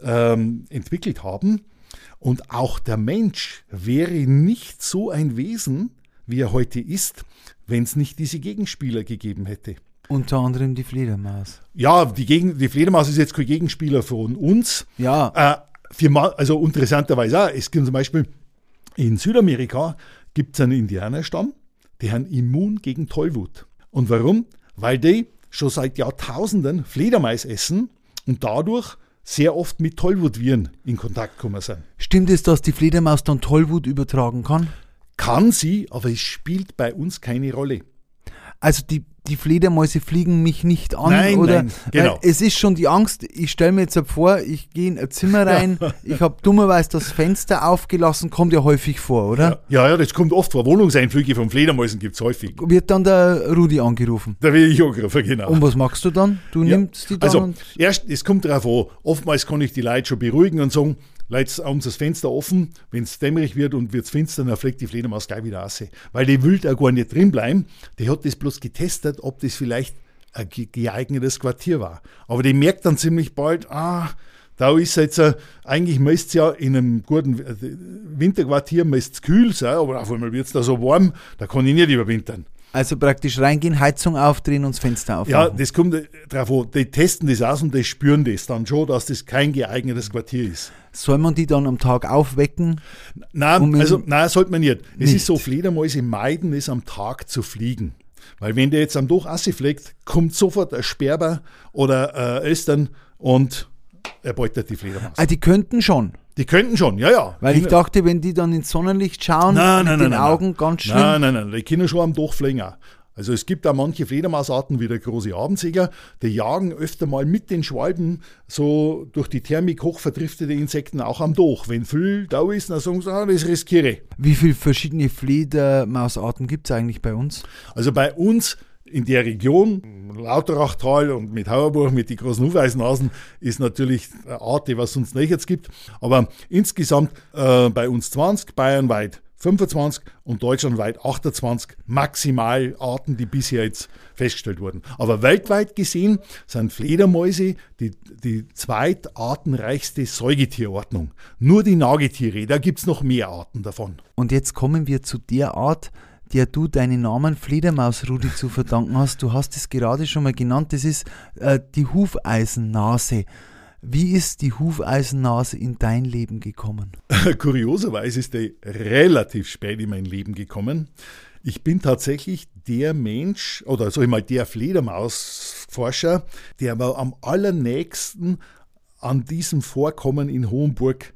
entwickelt haben. Und auch der Mensch wäre nicht so ein Wesen, wie er heute ist, wenn es nicht diese Gegenspieler gegeben hätte. Unter anderem die Fledermaus. Ja, die Fledermaus ist jetzt kein Gegenspieler von uns. Ja. Also interessanterweise auch, es gibt zum Beispiel in Südamerika gibt es einen Indianerstamm, die haben immun gegen Tollwut. Und warum? Weil die schon seit Jahrtausenden Fledermaus essen und dadurch sehr oft mit Tollwutviren in Kontakt gekommen sind. Stimmt es, dass die Fledermaus dann Tollwut übertragen kann? Kann sie, aber es spielt bei uns keine Rolle. Also die Fledermäuse fliegen mich nicht an? Nein, genau. Weil es ist schon die Angst, ich stelle mir jetzt vor, ich gehe in ein Zimmer rein, ich habe dummerweise das Fenster aufgelassen, kommt ja häufig vor, oder? Ja, das kommt oft vor. Wohnungseinflüge von Fledermäusen gibt es häufig. Wird dann der Rudi angerufen? Da werde ich angerufen, genau. Und was machst du dann? Du nimmst die dann? Also, es kommt darauf an, oftmals kann ich die Leute schon beruhigen und sagen, Leute, haben das Fenster offen, wenn es dämmerig wird und wird es finster, dann fliegt die Fledermaus gleich wieder raus. Weil die will da gar nicht drin bleiben. Die hat das bloß getestet, ob das vielleicht ein geeignetes Quartier war. Aber die merkt dann ziemlich bald, da ist jetzt, eigentlich müsste es ja in einem guten Winterquartier kühl sein, aber auf einmal wird es da so warm, da kann ich nicht überwintern. Also praktisch reingehen, Heizung aufdrehen und das Fenster aufmachen. Ja, das kommt drauf an. Die testen das aus und die spüren das dann schon, dass das kein geeignetes Quartier ist. Soll man die dann am Tag aufwecken? Nein, sollte man nicht. Es ist so, Fledermäuse meiden es am Tag zu fliegen. Weil wenn der jetzt am Dach fliegt, kommt sofort ein Sperber oder Östern und erbeutet die Fledermaus. Ah, die könnten schon. Die könnten schon, ja. Weil ich dachte, wenn die dann ins Sonnenlicht schauen, mit den Augen ganz schlimm. Nein, die können schon am Dach fliegen auch. Also es gibt auch manche Fledermausarten wie der große Abendsieger, die jagen öfter mal mit den Schwalben so durch die Thermik hochverdriftete Insekten auch am Dach. Wenn viel da ist, dann sagen sie, das riskiere ich. Wie viele verschiedene Fledermausarten gibt es eigentlich bei uns? Also bei uns in der Region, Lauterachtal und mit Hauerburg, mit den großen Hufeisenhasen, ist natürlich eine Art, die was es sonst nicht jetzt gibt. Aber insgesamt bei uns 20, bayernweit 25 und deutschlandweit 28 Maximalarten, die bisher jetzt festgestellt wurden. Aber weltweit gesehen sind Fledermäuse die zweitartenreichste Säugetierordnung. Nur die Nagetiere, da gibt es noch mehr Arten davon. Und jetzt kommen wir zu der Art, der du deinen Namen Fledermaus, Rudi, zu verdanken hast. Du hast es gerade schon mal genannt, das ist die Hufeisennase. Wie ist die Hufeisennase in dein Leben gekommen? Kurioserweise ist die relativ spät in mein Leben gekommen. Ich bin tatsächlich der Mensch, oder sag ich mal, der Fledermausforscher, der aber am allernächsten an diesem Vorkommen in Hohenburg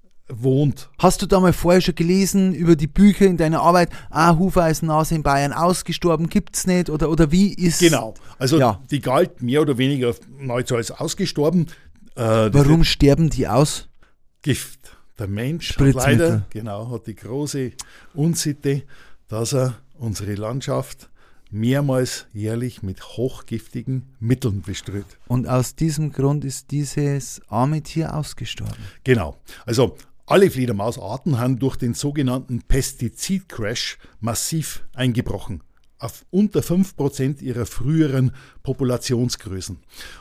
wohnt. Hast du da mal vorher schon gelesen über die Bücher in deiner Arbeit, Hufeisennase in Bayern ausgestorben, gibt's nicht, oder wie ist... Genau, also die galt mehr oder weniger nahezu als ausgestorben. Warum sterben die aus? Gift. Der Mensch hat Spritzmittel. leider, hat die große Unsitte, dass er unsere Landschaft mehrmals jährlich mit hochgiftigen Mitteln bestrüht. Und aus diesem Grund ist dieses arme Tier ausgestorben. Genau. Also alle Fledermausarten haben durch den sogenannten Pestizid-Crash massiv eingebrochen. Auf unter 5% ihrer früheren Populationsgrößen.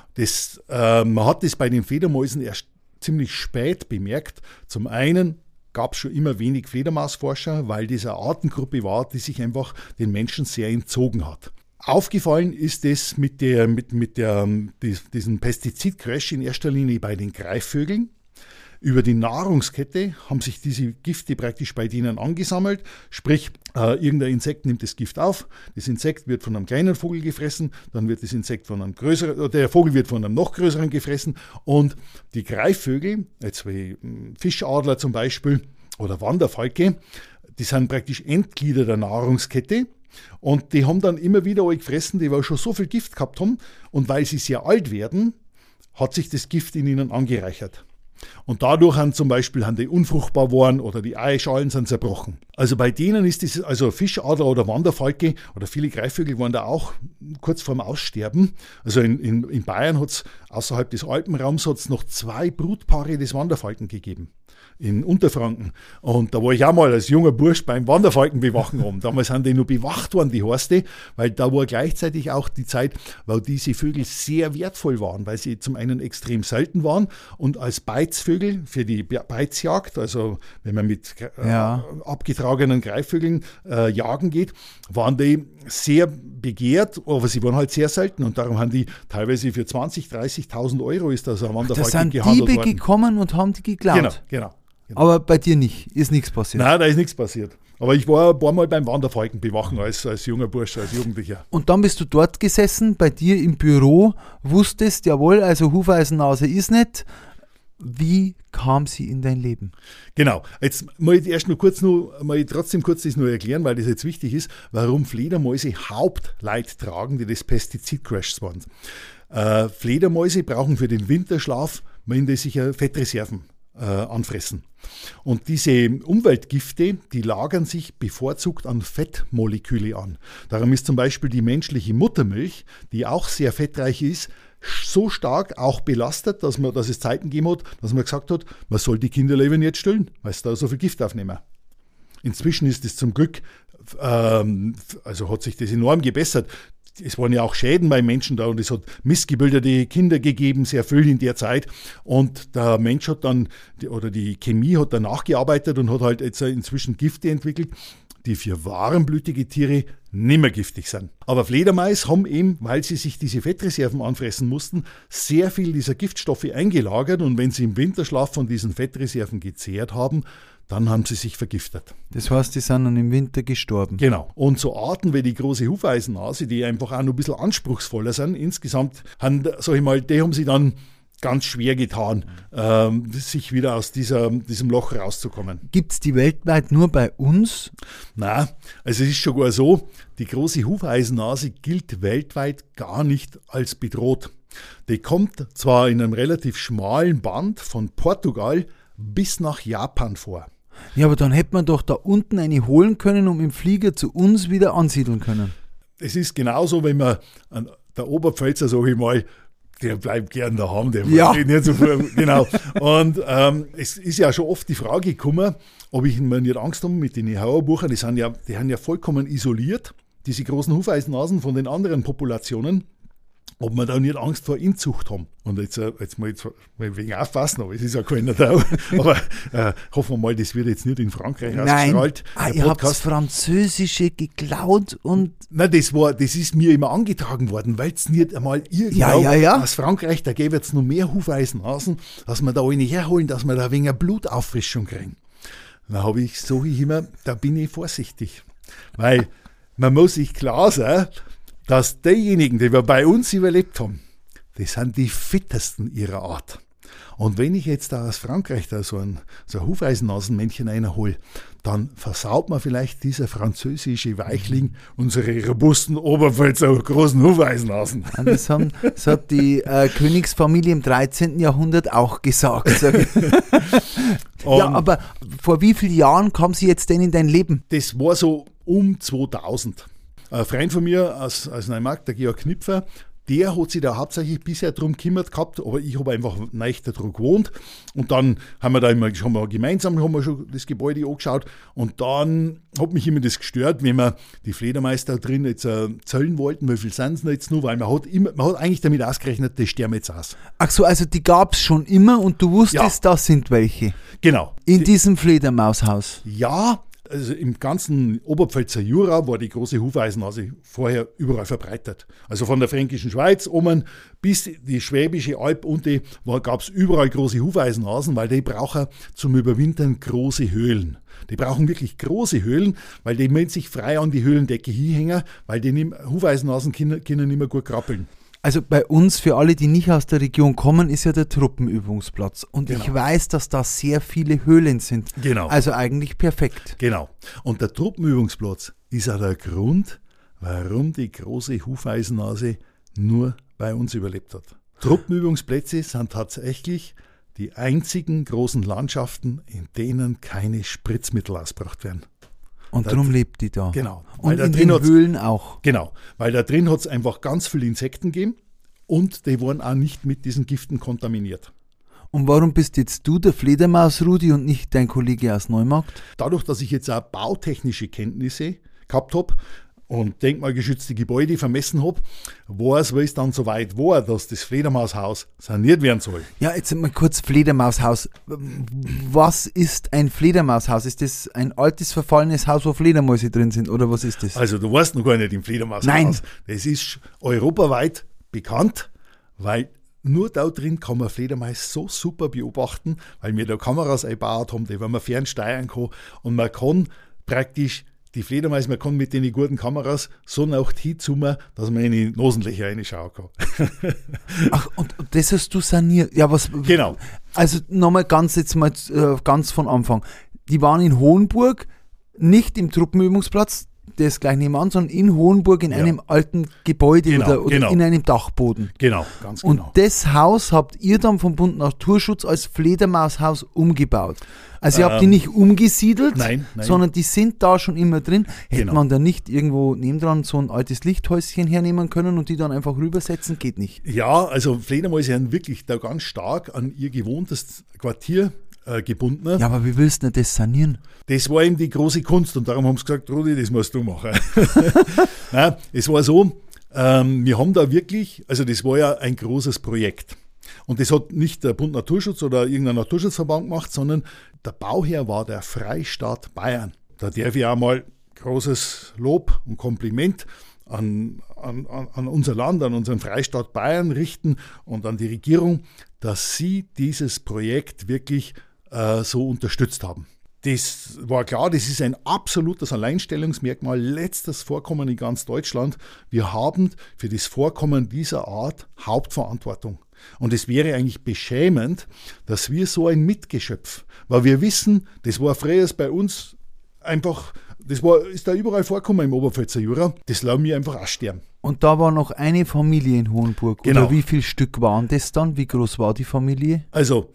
Man hat das bei den Fledermäusen erst ziemlich spät bemerkt. Zum einen gab es schon immer wenig Fledermausforscher, weil diese Artengruppe war, die sich einfach den Menschen sehr entzogen hat. Aufgefallen ist es mit diesem Pestizid-Crash in erster Linie bei den Greifvögeln. Über die Nahrungskette haben sich diese Gifte praktisch bei denen angesammelt, sprich irgendein Insekt nimmt das Gift auf, das Insekt wird von einem kleinen Vogel gefressen, dann wird das Insekt von einem größeren, oder der Vogel wird von einem noch größeren gefressen und die Greifvögel, jetzt wie Fischadler zum Beispiel oder Wanderfalke, die sind praktisch Endglieder der Nahrungskette. Und die haben dann immer wieder alle gefressen, die schon so viel Gift gehabt haben und weil sie sehr alt werden, hat sich das Gift in ihnen angereichert. Und dadurch haben die unfruchtbar geworden oder die Eischalen sind zerbrochen. Also bei denen ist das, also Fischadler oder Wanderfalke oder viele Greifvögel waren da auch kurz vorm Aussterben. Also in Bayern hat es außerhalb des Alpenraums noch 2 Brutpaare des Wanderfalken gegeben. In Unterfranken. Und da war ich auch mal als junger Bursch beim Wanderfalken bewachen oben. Damals haben die nur bewacht worden, die Horste, weil da war gleichzeitig auch die Zeit, wo diese Vögel sehr wertvoll waren, weil sie zum einen extrem selten waren und als Beizvögel für die Beizjagd, also wenn man mit abgetragenen Greifvögeln jagen geht, waren die sehr begehrt, aber sie waren halt sehr selten und darum haben die teilweise für 20.000, 30.000 Euro ist das ein Wanderfalken gehandelt worden. Da sind Diebe gekommen und haben die geklaut. Genau. Aber bei dir nicht, ist nichts passiert. Nein, da ist nichts passiert. Aber ich war ein paar Mal beim Wanderfalken bewachen als junger Bursche, als Jugendlicher. Und dann bist du dort gesessen, bei dir im Büro, wusstest, jawohl, also Hufeisennase ist nicht. Wie kam sie in dein Leben? Genau, jetzt mal trotzdem kurz das nur erklären, weil das jetzt wichtig ist, warum Fledermäuse Hauptleid tragen, die des Pestizid-Crashs waren. Fledermäuse brauchen für den Winterschlaf, wenn die sich Fettreserven anfressen. Und diese Umweltgifte, die lagern sich bevorzugt an Fettmoleküle an. Darum ist zum Beispiel die menschliche Muttermilch, die auch sehr fettreich ist, so stark auch belastet, dass es Zeiten gegeben hat, dass man gesagt hat, man soll die Kinderleben jetzt stillen, weil sie da so viel Gift aufnehmen. Inzwischen ist es zum Glück, also hat sich das enorm gebessert. Es waren ja auch Schäden bei Menschen da und es hat missgebildete Kinder gegeben, sehr viel in der Zeit. Und der Mensch hat dann, oder die Chemie hat dann nachgearbeitet und hat halt jetzt inzwischen Gifte entwickelt, die für warmblütige Tiere nicht mehr giftig sind. Aber Fledermaus haben eben, weil sie sich diese Fettreserven anfressen mussten, sehr viel dieser Giftstoffe eingelagert und wenn sie im Winterschlaf von diesen Fettreserven gezehrt haben, dann haben sie sich vergiftet. Das heißt, die sind dann im Winter gestorben. Genau. Und so Arten wie die große Hufeisennase, die einfach auch noch ein bisschen anspruchsvoller sind, insgesamt die haben sie dann ganz schwer getan, sich wieder aus diesem Loch rauszukommen. Gibt es die weltweit nur bei uns? Nein, also es ist sogar so, die große Hufeisennase gilt weltweit gar nicht als bedroht. Die kommt zwar in einem relativ schmalen Band von Portugal bis nach Japan vor. Ja, aber dann hätte man doch da unten eine holen können und im Flieger zu uns wieder ansiedeln können. Es ist genauso, wenn man der Oberpfälzer, sage ich mal, der bleibt gern daheim, der geht nicht so viel, genau. Und es ist ja schon oft die Frage gekommen, ob ich mir nicht Angst habe mit den Hauerbuchern, die haben ja vollkommen isoliert, diese großen Hufeisennasen von den anderen Populationen, ob wir da nicht Angst vor Inzucht haben. Und jetzt mal wegen aufpassen, aber es ist ja keiner da. Aber hoffen wir mal, das wird jetzt nicht in Frankreich ausgestrahlt. Nein, ihr habt das Französische geklaut und... Nein, das ist mir immer angetragen worden, weil es nicht einmal irgendwo aus Frankreich, da gäbe es noch mehr Hufeisennasen, dass wir da eine herholen, dass wir da ein wenig Blutauffrischung kriegen. Dann sage ich immer, da bin ich vorsichtig. Weil man muss sich klar sein, dass diejenigen, die wir bei uns überlebt haben, das sind die fittesten ihrer Art. Und wenn ich jetzt da aus Frankreich da so ein Hufeisennasenmännchen reinhole, dann versaut man vielleicht dieser französische Weichling unsere robusten Oberpfälzer großen Hufeisenhasen. Das hat die Königsfamilie im 13. Jahrhundert auch gesagt. Ja, aber vor wie vielen Jahren kam sie jetzt denn in dein Leben? Das war so um 2000. Ein Freund von mir aus Neumarkt, der Georg Knipfer, der hat sich da hauptsächlich bisher drum gekümmert gehabt, aber ich habe einfach nicht daran gewohnt. Und dann haben wir gemeinsam schon das Gebäude angeschaut und dann hat mich immer das gestört, wenn wir die Fledermeister drin jetzt zählen wollten, wie viel sind es denn jetzt nur, weil man hat eigentlich damit ausgerechnet, das sterben jetzt aus. Ach so, also die gab es schon immer und du wusstest, das sind welche. Genau. In diesem Fledermaushaus. Ja, also im ganzen Oberpfälzer Jura war die große Hufeisenhase vorher überall verbreitet. Also von der fränkischen Schweiz oben bis die Schwäbische Alb unten gab es überall große Hufeisenhasen, weil die brauchen zum Überwintern große Höhlen. Die brauchen wirklich große Höhlen, weil die müssen sich frei an die Höhlendecke hinhängen, weil die Hufeisenhasen können nicht mehr gut krabbeln. Also bei uns, für alle, die nicht aus der Region kommen, ist ja der Truppenübungsplatz. Und ich weiß, dass da sehr viele Höhlen sind. Genau. Also eigentlich perfekt. Genau. Und der Truppenübungsplatz ist auch der Grund, warum die große Hufeisenhase nur bei uns überlebt hat. Truppenübungsplätze sind tatsächlich die einzigen großen Landschaften, in denen keine Spritzmittel ausgebracht werden. Und darum lebt die da. Genau. Und in den Höhlen auch. Genau, weil da drin hat es einfach ganz viele Insekten gegeben und die wurden auch nicht mit diesen Giften kontaminiert. Und warum bist jetzt du der Fledermaus-Rudi und nicht dein Kollege aus Neumarkt? Dadurch, dass ich jetzt auch bautechnische Kenntnisse gehabt habe und denkmalgeschützte Gebäude vermessen habe, weiß, wie es dann so weit war, dass das Fledermaushaus saniert werden soll. Ja, jetzt mal kurz Fledermaushaus. Was ist ein Fledermaushaus? Ist das ein altes, verfallenes Haus, wo Fledermäuse drin sind, oder was ist das? Also du weißt noch gar nicht im Fledermaushaus. Nein. Das ist europaweit bekannt, weil nur da drin kann man Fledermaus so super beobachten, weil wir da Kameras eingebaut haben, die man fernsteuern kann und man kann praktisch die Fledermaus, man kann mit den guten Kameras so nach hinzoomen, dass man in die Nasenlöcher reinschauen kann. Ach, und das hast du saniert? Ja, was? Genau. Also nochmal ganz von Anfang. Die waren in Hohenburg, nicht im Truppenübungsplatz, der ist gleich nebenan, sondern in Hohenburg in einem alten Gebäude oder in einem Dachboden. Genau, ganz genau. Und das Haus habt ihr dann vom Bund Naturschutz als Fledermaushaus umgebaut. Also ihr habt die nicht umgesiedelt, nein. sondern die sind da schon immer drin. Hätte Genau. man da nicht irgendwo nebendran so ein altes Lichthäuschen hernehmen können und die dann einfach rübersetzen? Geht nicht. Ja, also Fledermäuse sind wirklich da ganz stark an ihr gewohntes Quartier gebunden. Ja, aber wie willst du denn das sanieren? Das war eben die große Kunst und darum haben sie gesagt, Rudi, das musst du machen. Nein, es war so, wir haben da wirklich, also das war ja ein großes Projekt. Und das hat nicht der Bund Naturschutz oder irgendein Naturschutzverband gemacht, sondern der Bauherr war der Freistaat Bayern. Da darf ich auch mal großes Lob und Kompliment an unser Land, an unseren Freistaat Bayern richten und an die Regierung, dass sie dieses Projekt wirklich so unterstützt haben. Das war klar, das ist ein absolutes Alleinstellungsmerkmal, letztes Vorkommen in ganz Deutschland. Wir haben für das Vorkommen dieser Art Hauptverantwortung. Und es wäre eigentlich beschämend, dass wir so ein Mitgeschöpf, weil wir wissen, das war früher bei uns einfach, ist da überall vorkommen im Oberpfälzer Jura, das lassen wir einfach aussterben. Und da war noch eine Familie in Hohenburg. Genau. Oder wie viel Stück waren das dann? Wie groß war die Familie? Also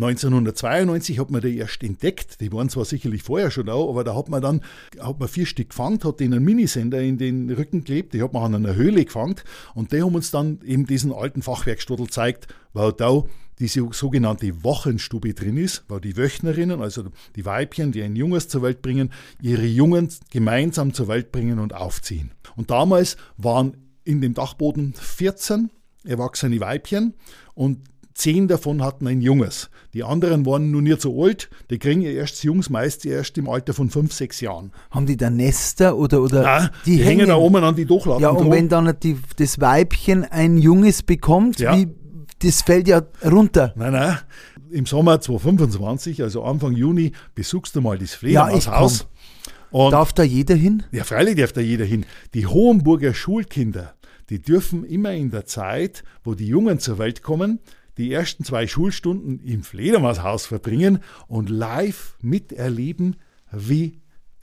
1992 hat man die erst entdeckt, die waren zwar sicherlich vorher schon da, aber da hat man 4 Stück gefangen, hat denen einen Minisender in den Rücken geklebt, die hat man an einer Höhle gefangen und die haben uns dann eben diesen alten Fachwerkstudel gezeigt, weil da diese sogenannte Wochenstube drin ist, weil die Wöchnerinnen, also die Weibchen, die ein Junges zur Welt bringen, ihre Jungen gemeinsam zur Welt bringen und aufziehen. Und damals waren in dem Dachboden 14 erwachsene Weibchen und 10 davon hatten ein Junges. Die anderen waren nur nicht so alt, die kriegen ihr erstes Jungs meist erst im Alter von 5, 6 Jahren. Haben die da Nester oder Nein, die hängen da oben an die Dachlatten. Ja, und wenn dann das Weibchen ein Junges bekommt, das fällt ja runter. Nein, im Sommer 2025, also Anfang Juni, besuchst du mal das Fledermaushaus. Darf da jeder hin? Ja, freilich darf da jeder hin. Die Hohenburger Schulkinder, die dürfen immer in der Zeit, wo die Jungen zur Welt kommen, die ersten 2 Schulstunden im Fledermaushaus verbringen und live miterleben, wie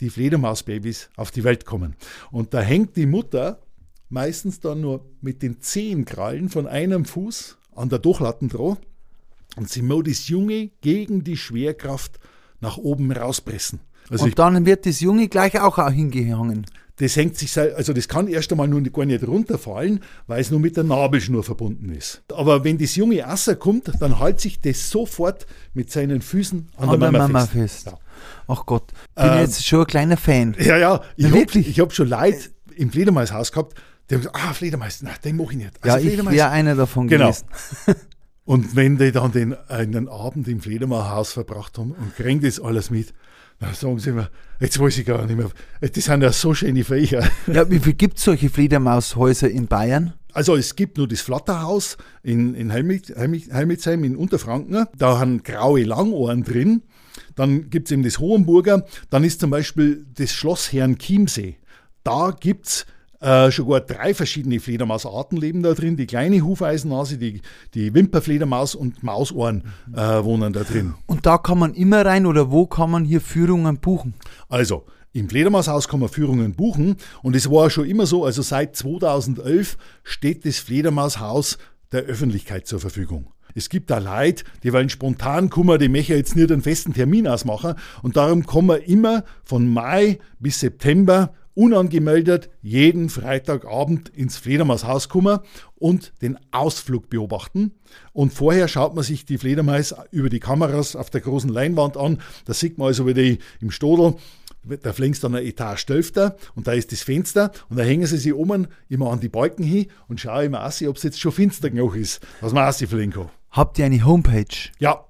die Fledermausbabys auf die Welt kommen. Und da hängt die Mutter meistens dann nur mit den Zehenkrallen von einem Fuß an der Durchlatten dran und sie muss das Junge gegen die Schwerkraft nach oben rauspressen. Also und dann wird das Junge gleich auch hingehangen. Das hängt sich, also das kann erst einmal nur gar nicht runterfallen, weil es nur mit der Nabelschnur verbunden ist. Aber wenn das Junge rauskommt, dann hält sich das sofort mit seinen Füßen an der Mama fest. Ja. Ach Gott, bin jetzt schon ein kleiner Fan. Ja, wirklich? Ich hab schon Leute im Fledermaushaus gehabt, die haben gesagt, Fledermaus, nein, den mache ich nicht. Also ja, ich wäre einer davon gewesen. Und wenn die dann einen Abend im Fledermaushaus verbracht haben und kriegen das alles mit, dann sagen sie immer, jetzt weiß ich gar nicht mehr, das sind ja so schöne Viecher. Ja, wie viel gibt es solche Fledermaushäuser in Bayern? Also es gibt nur das Flatterhaus in Helmitsheim in Unterfranken, da haben graue Langohren drin, dann gibt es eben das Hohenburger, dann ist zum Beispiel das Schloss Herrenchiemsee, da gibt es schon gar 3 verschiedene Fledermausarten leben da drin. Die kleine Hufeisennase, die Wimperfledermaus und Mausohren wohnen da drin. Und da kann man immer rein oder wo kann man hier Führungen buchen? Also im Fledermaushaus kann man Führungen buchen und es war schon immer so, also seit 2011 steht das Fledermaushaus der Öffentlichkeit zur Verfügung. Es gibt da Leute, die wollen spontan kommen, die möchten jetzt nicht einen festen Termin ausmachen und darum kann man immer von Mai bis September unangemeldet jeden Freitagabend ins Fledermaushaus kommen und den Ausflug beobachten. Und vorher schaut man sich die Fledermaus über die Kameras auf der großen Leinwand an. Da sieht man also, wie die im Stodel, da fliegst dann eine Etage tölfter und da ist das Fenster und da hängen sie sich oben immer an die Balken hin und schauen immer aus, ob es jetzt schon finster genug ist, dass man rausfliegen kann. Habt ihr eine Homepage? Ja.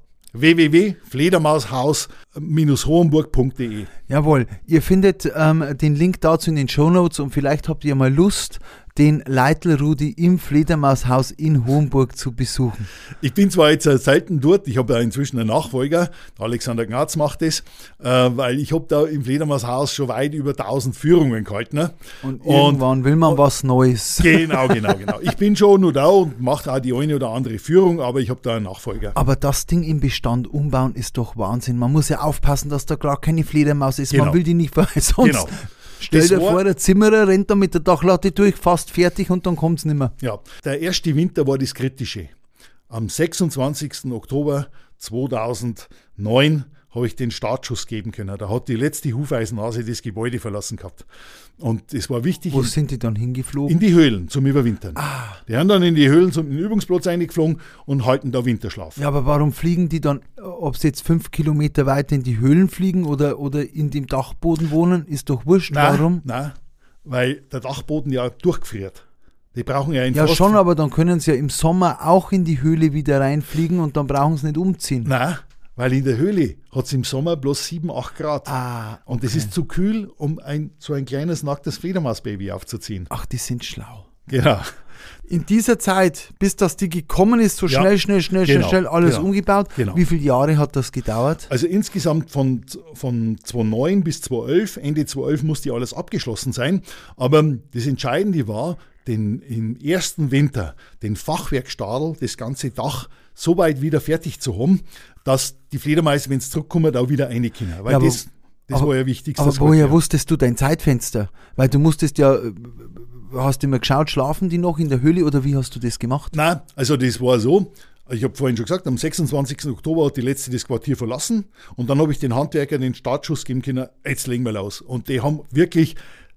www.fledermaushaus-hohenburg.de. Jawohl, ihr findet den Link dazu in den Shownotes und vielleicht habt ihr mal Lust, den Leitl-Rudi im Fledermaushaus in Hohenburg zu besuchen. Ich bin zwar jetzt selten dort, ich habe ja inzwischen einen Nachfolger, der Alexander Gnatz macht das, weil ich habe da im Fledermaushaus schon weit über 1000 Führungen gehalten. Ne? Und irgendwann will man was Neues. Genau. Ich bin schon nur da und mache auch die eine oder andere Führung, aber ich habe da einen Nachfolger. Aber das Ding im Bestand umbauen ist doch Wahnsinn. Man muss ja aufpassen, dass da gerade keine Fledermaus ist. Genau. Man will die nicht, weil sonst stell dir vor, der Zimmerer rennt da mit der Dachlatte durch, fast fertig und dann kommt es nicht mehr. Ja, der erste Winter war das Kritische. Am 26. Oktober 2009 habe ich den Startschuss geben können. Da hat die letzte Hufeisennase das Gebäude verlassen gehabt. Und es war wichtig. Wo sind die dann hingeflogen? In die Höhlen zum Überwintern. Die haben dann in die Höhlen zum Übungsplatz eingeflogen und halten da Winterschlaf. Ja, aber warum fliegen die dann, ob sie jetzt 5 Kilometer weiter in die Höhlen fliegen oder in dem Dachboden wohnen, ist doch wurscht. Warum? Nein, weil der Dachboden ja durchgefriert. Die brauchen ja einen Ja, schon, aber dann können sie ja im Sommer auch in die Höhle wieder reinfliegen und dann brauchen sie nicht umziehen. Nein. Weil in der Höhle hat es im Sommer bloß 7, 8 Grad. Okay. Und es ist zu kühl, um so ein kleines, nacktes Fledermausbaby aufzuziehen. Ach, die sind schlau. Genau. In dieser Zeit, bis das die gekommen ist, so schnell alles umgebaut. Genau. Wie viele Jahre hat das gedauert? Also insgesamt von 2009 bis 2011, Ende 2011 musste alles abgeschlossen sein. Aber das Entscheidende war, im ersten Winter den Fachwerkstadel, das ganze Dach, so weit wieder fertig zu haben, dass die Fledermäuse, wenn sie zurückkommen, da wieder rein können. Weil das war ja wichtig. Aber woher wusstest du dein Zeitfenster? Weil du musstest ja, hast du immer geschaut, schlafen die noch in der Höhle oder wie hast du das gemacht? Nein, also das war so, ich habe vorhin schon gesagt, am 26. Oktober hat die letzte das Quartier verlassen und dann habe ich den Handwerkern den Startschuss geben können, jetzt legen wir los. Und die haben wirklich,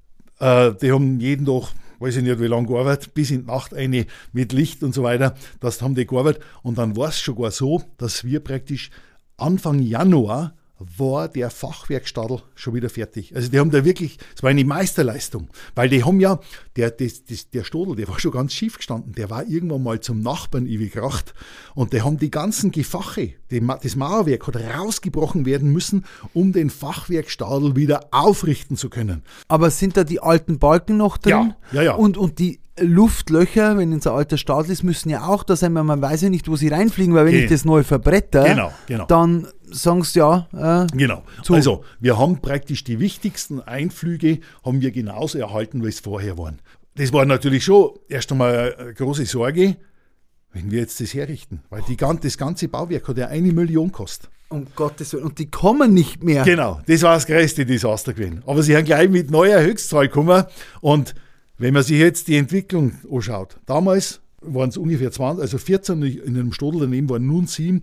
die haben jeden Tag, weiß ich nicht, wie lange gearbeitet, bis in die Nacht eine mit Licht und so weiter, das haben die gearbeitet. Und dann war es schon gar so, dass wir praktisch Anfang Januar war der Fachwerkstadel schon wieder fertig. Also die haben da wirklich, es war eine Meisterleistung, weil die haben ja, der Stodel, der war schon ganz schief gestanden, der war irgendwann mal zum Nachbarn übergebracht und die haben die ganzen Gefache, das Mauerwerk hat rausgebrochen werden müssen, um den Fachwerkstadel wieder aufrichten zu können. Aber sind da die alten Balken noch drin? Ja. Und die Luftlöcher, wenn es ein alter Stadel ist, müssen ja auch da sein, weil man weiß ja nicht, wo sie reinfliegen, weil wenn ich das neu verbretter, dann sagen sie Genau. Also wir haben praktisch die wichtigsten Einflüge haben wir genauso erhalten, wie es vorher waren. Das war natürlich schon erst einmal eine große Sorge. wenn wir jetzt das herrichten. Weil das ganze Bauwerk hat ja 1 Million gekostet. Um Gottes Willen. Und die kommen nicht mehr. Genau, das war das größte Desaster gewesen. Aber sie haben gleich mit neuer Höchstzahl gekommen. Und wenn man sich jetzt die Entwicklung anschaut, damals waren es ungefähr 20, also 14 in einem Stadel daneben waren nun 7,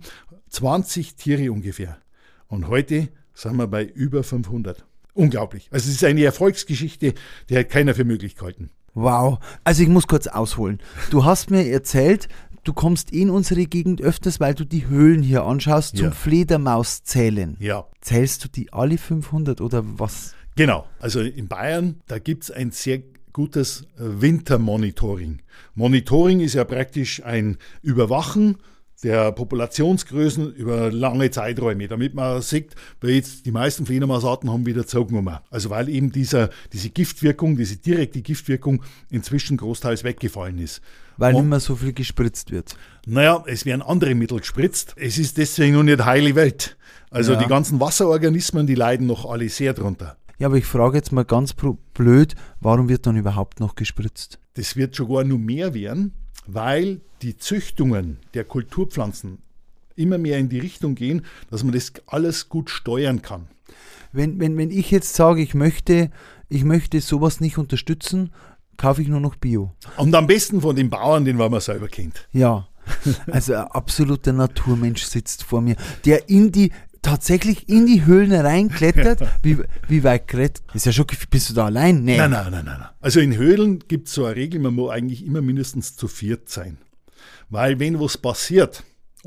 20 Tiere ungefähr. Und heute sind wir bei über 500. Unglaublich. Also es ist eine Erfolgsgeschichte, die hat keiner für möglich gehalten. Wow. Also ich muss kurz ausholen. Du hast mir erzählt, du kommst in unsere Gegend öfters, weil du die Höhlen hier anschaust zum Fledermauszählen. Ja. Zählst du die alle 500 oder was? Genau. Also in Bayern, da gibt es ein sehr gutes Wintermonitoring. Monitoring ist ja praktisch ein Überwachen der Populationsgrößen über lange Zeiträume, damit man sieht, weil jetzt die meisten Fledermausarten haben wieder zugenommen. Also weil eben diese Giftwirkung, diese direkte Giftwirkung inzwischen großteils weggefallen ist. Weil nicht mehr so viel gespritzt wird. Naja, es werden andere Mittel gespritzt. Es ist deswegen noch nicht heile Welt. Also die ganzen Wasserorganismen, die leiden noch alle sehr drunter. Ja, aber ich frage jetzt mal ganz blöd, warum wird dann überhaupt noch gespritzt? Das wird schon gar nur mehr werden, weil die Züchtungen der Kulturpflanzen immer mehr in die Richtung gehen, dass man das alles gut steuern kann. Wenn ich jetzt sage, ich möchte sowas nicht unterstützen, kaufe ich nur noch Bio. Und am besten von den Bauern, den man selber kennt. Ja, also ein absoluter Naturmensch sitzt vor mir, der tatsächlich in die Höhlen reinklettert. Wie weit klettert? Ist ja schon, bist du da allein? Nee. Nein. Also in Höhlen gibt es so eine Regel, man muss eigentlich immer mindestens zu 4 sein. Weil wenn was passiert,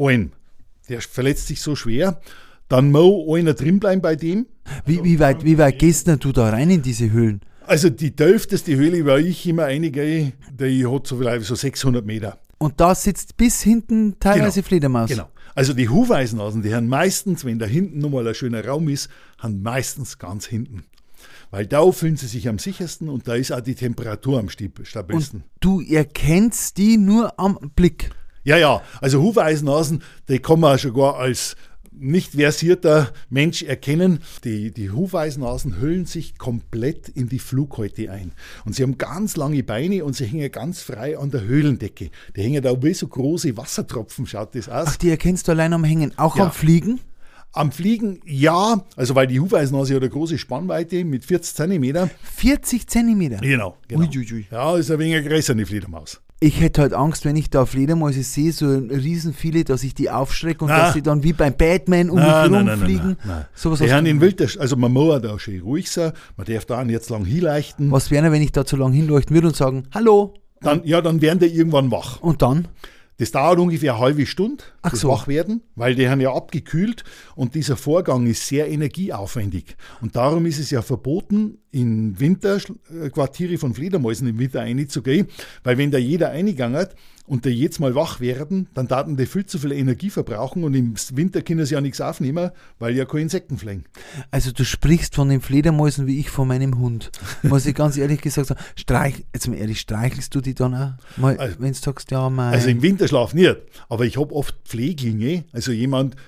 der verletzt sich so schwer, dann muss einer drin bleiben bei dem. Wie weit gehst denn du da rein in diese Höhlen? Also die tiefste Höhle, war ich immer einige, die hat so vielleicht so 600 Meter. Und da sitzt bis hinten teilweise Fledermaus. Genau. Also die Hufeisenhasen, die haben meistens, wenn da hinten nochmal ein schöner Raum ist, haben meistens ganz hinten. Weil da fühlen sie sich am sichersten und da ist auch die Temperatur am stabilsten. Und du erkennst die nur am Blick? Ja. Also Hufeisenhasen, die kann man schon gar als nicht versierter Mensch erkennen. Die Hufeisenhasen hüllen sich komplett in die Flughäute ein. Und sie haben ganz lange Beine und sie hängen ganz frei an der Höhlendecke. Die hängen da wie so große Wassertropfen, schaut das aus. Ach, die erkennst du allein am Hängen, auch am Fliegen? Am Fliegen, ja. Also weil die Hufeisenhase hat eine große Spannweite mit 40 Zentimeter. 40 Zentimeter? Genau. Ui. Ja, ist ein wenig größer, eine Fledermaus. Ich hätte halt Angst, wenn ich da Fledermäuse sehe, so riesen viele, dass ich die aufschrecke und dass sie dann wie beim Batman um mich rumfliegen. Nein. Sowas die haben in Wilder, also man muss da schön ruhig sein, man darf da nicht zu lang hinleuchten. Was wäre, wenn ich da zu lang hinleuchten würde und sagen, hallo? Dann werden die irgendwann wach. Und dann? Das dauert ungefähr eine halbe Stunde, das wach werden, weil die haben ja abgekühlt und dieser Vorgang ist sehr energieaufwendig. Und darum ist es ja verboten, in Winterquartiere von Fledermäusen im Winter reinzugehen, weil wenn da jeder reingegangen und der jetzt mal wach werden, dann taten die viel zu viel Energie verbrauchen und im Winter können sie ja nichts aufnehmen, weil ja keine Insekten fliegen. Also du sprichst von den Fledermäusen wie ich von meinem Hund. Muss ich ganz ehrlich gesagt sagen, streichelst du die dann auch mal, also, wenn du sagst, ja, mein... Also im Winterschlaf nicht, aber ich habe oft Pfleglinge, also jemand,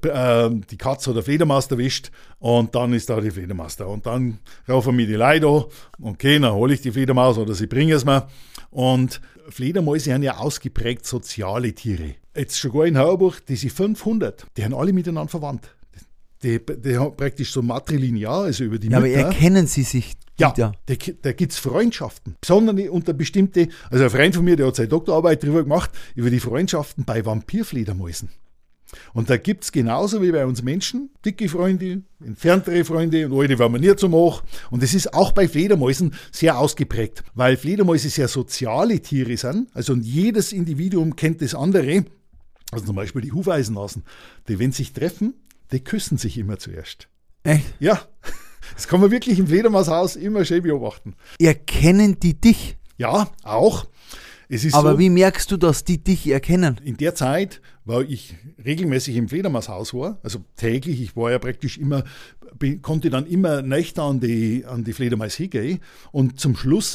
die Katze hat eine Fledermaus erwischt und dann ist da die Fledermaus da. Und dann rufen mir die Leute an, okay, dann hole ich die Fledermaus oder sie bringen es mir. Und Fledermäuse haben ja ausgeprägt soziale Tiere. Jetzt schon gar in Hauerbuch, diese 500, die haben alle miteinander verwandt. Die haben praktisch so matrilinear, also über die Mütter. Aber erkennen sie sich wieder? Ja, da gibt es Freundschaften. Besonders unter bestimmte, also ein Freund von mir, der hat seine Doktorarbeit darüber gemacht, über die Freundschaften bei Vampirfledermäusen. Und da gibt es genauso wie bei uns Menschen, dicke Freunde, entferntere Freunde und alte, wenn man nicht so macht. Und das ist auch bei Fledermäusen sehr ausgeprägt, weil Fledermäuse sehr soziale Tiere sind. Also jedes Individuum kennt das andere. Also zum Beispiel die Hufeisenhasen, die wenn sich treffen, die küssen sich immer zuerst. Echt? Ja, das kann man wirklich im Fledermaushaus immer schön beobachten. Erkennen die dich? Ja, auch. Es ist aber so, wie merkst du, dass die dich erkennen? In der Zeit, wo ich regelmäßig im Fledermaushaus war, also täglich, ich war ja praktisch immer, konnte dann immer nächter an die Fledermaus hingehen und zum Schluss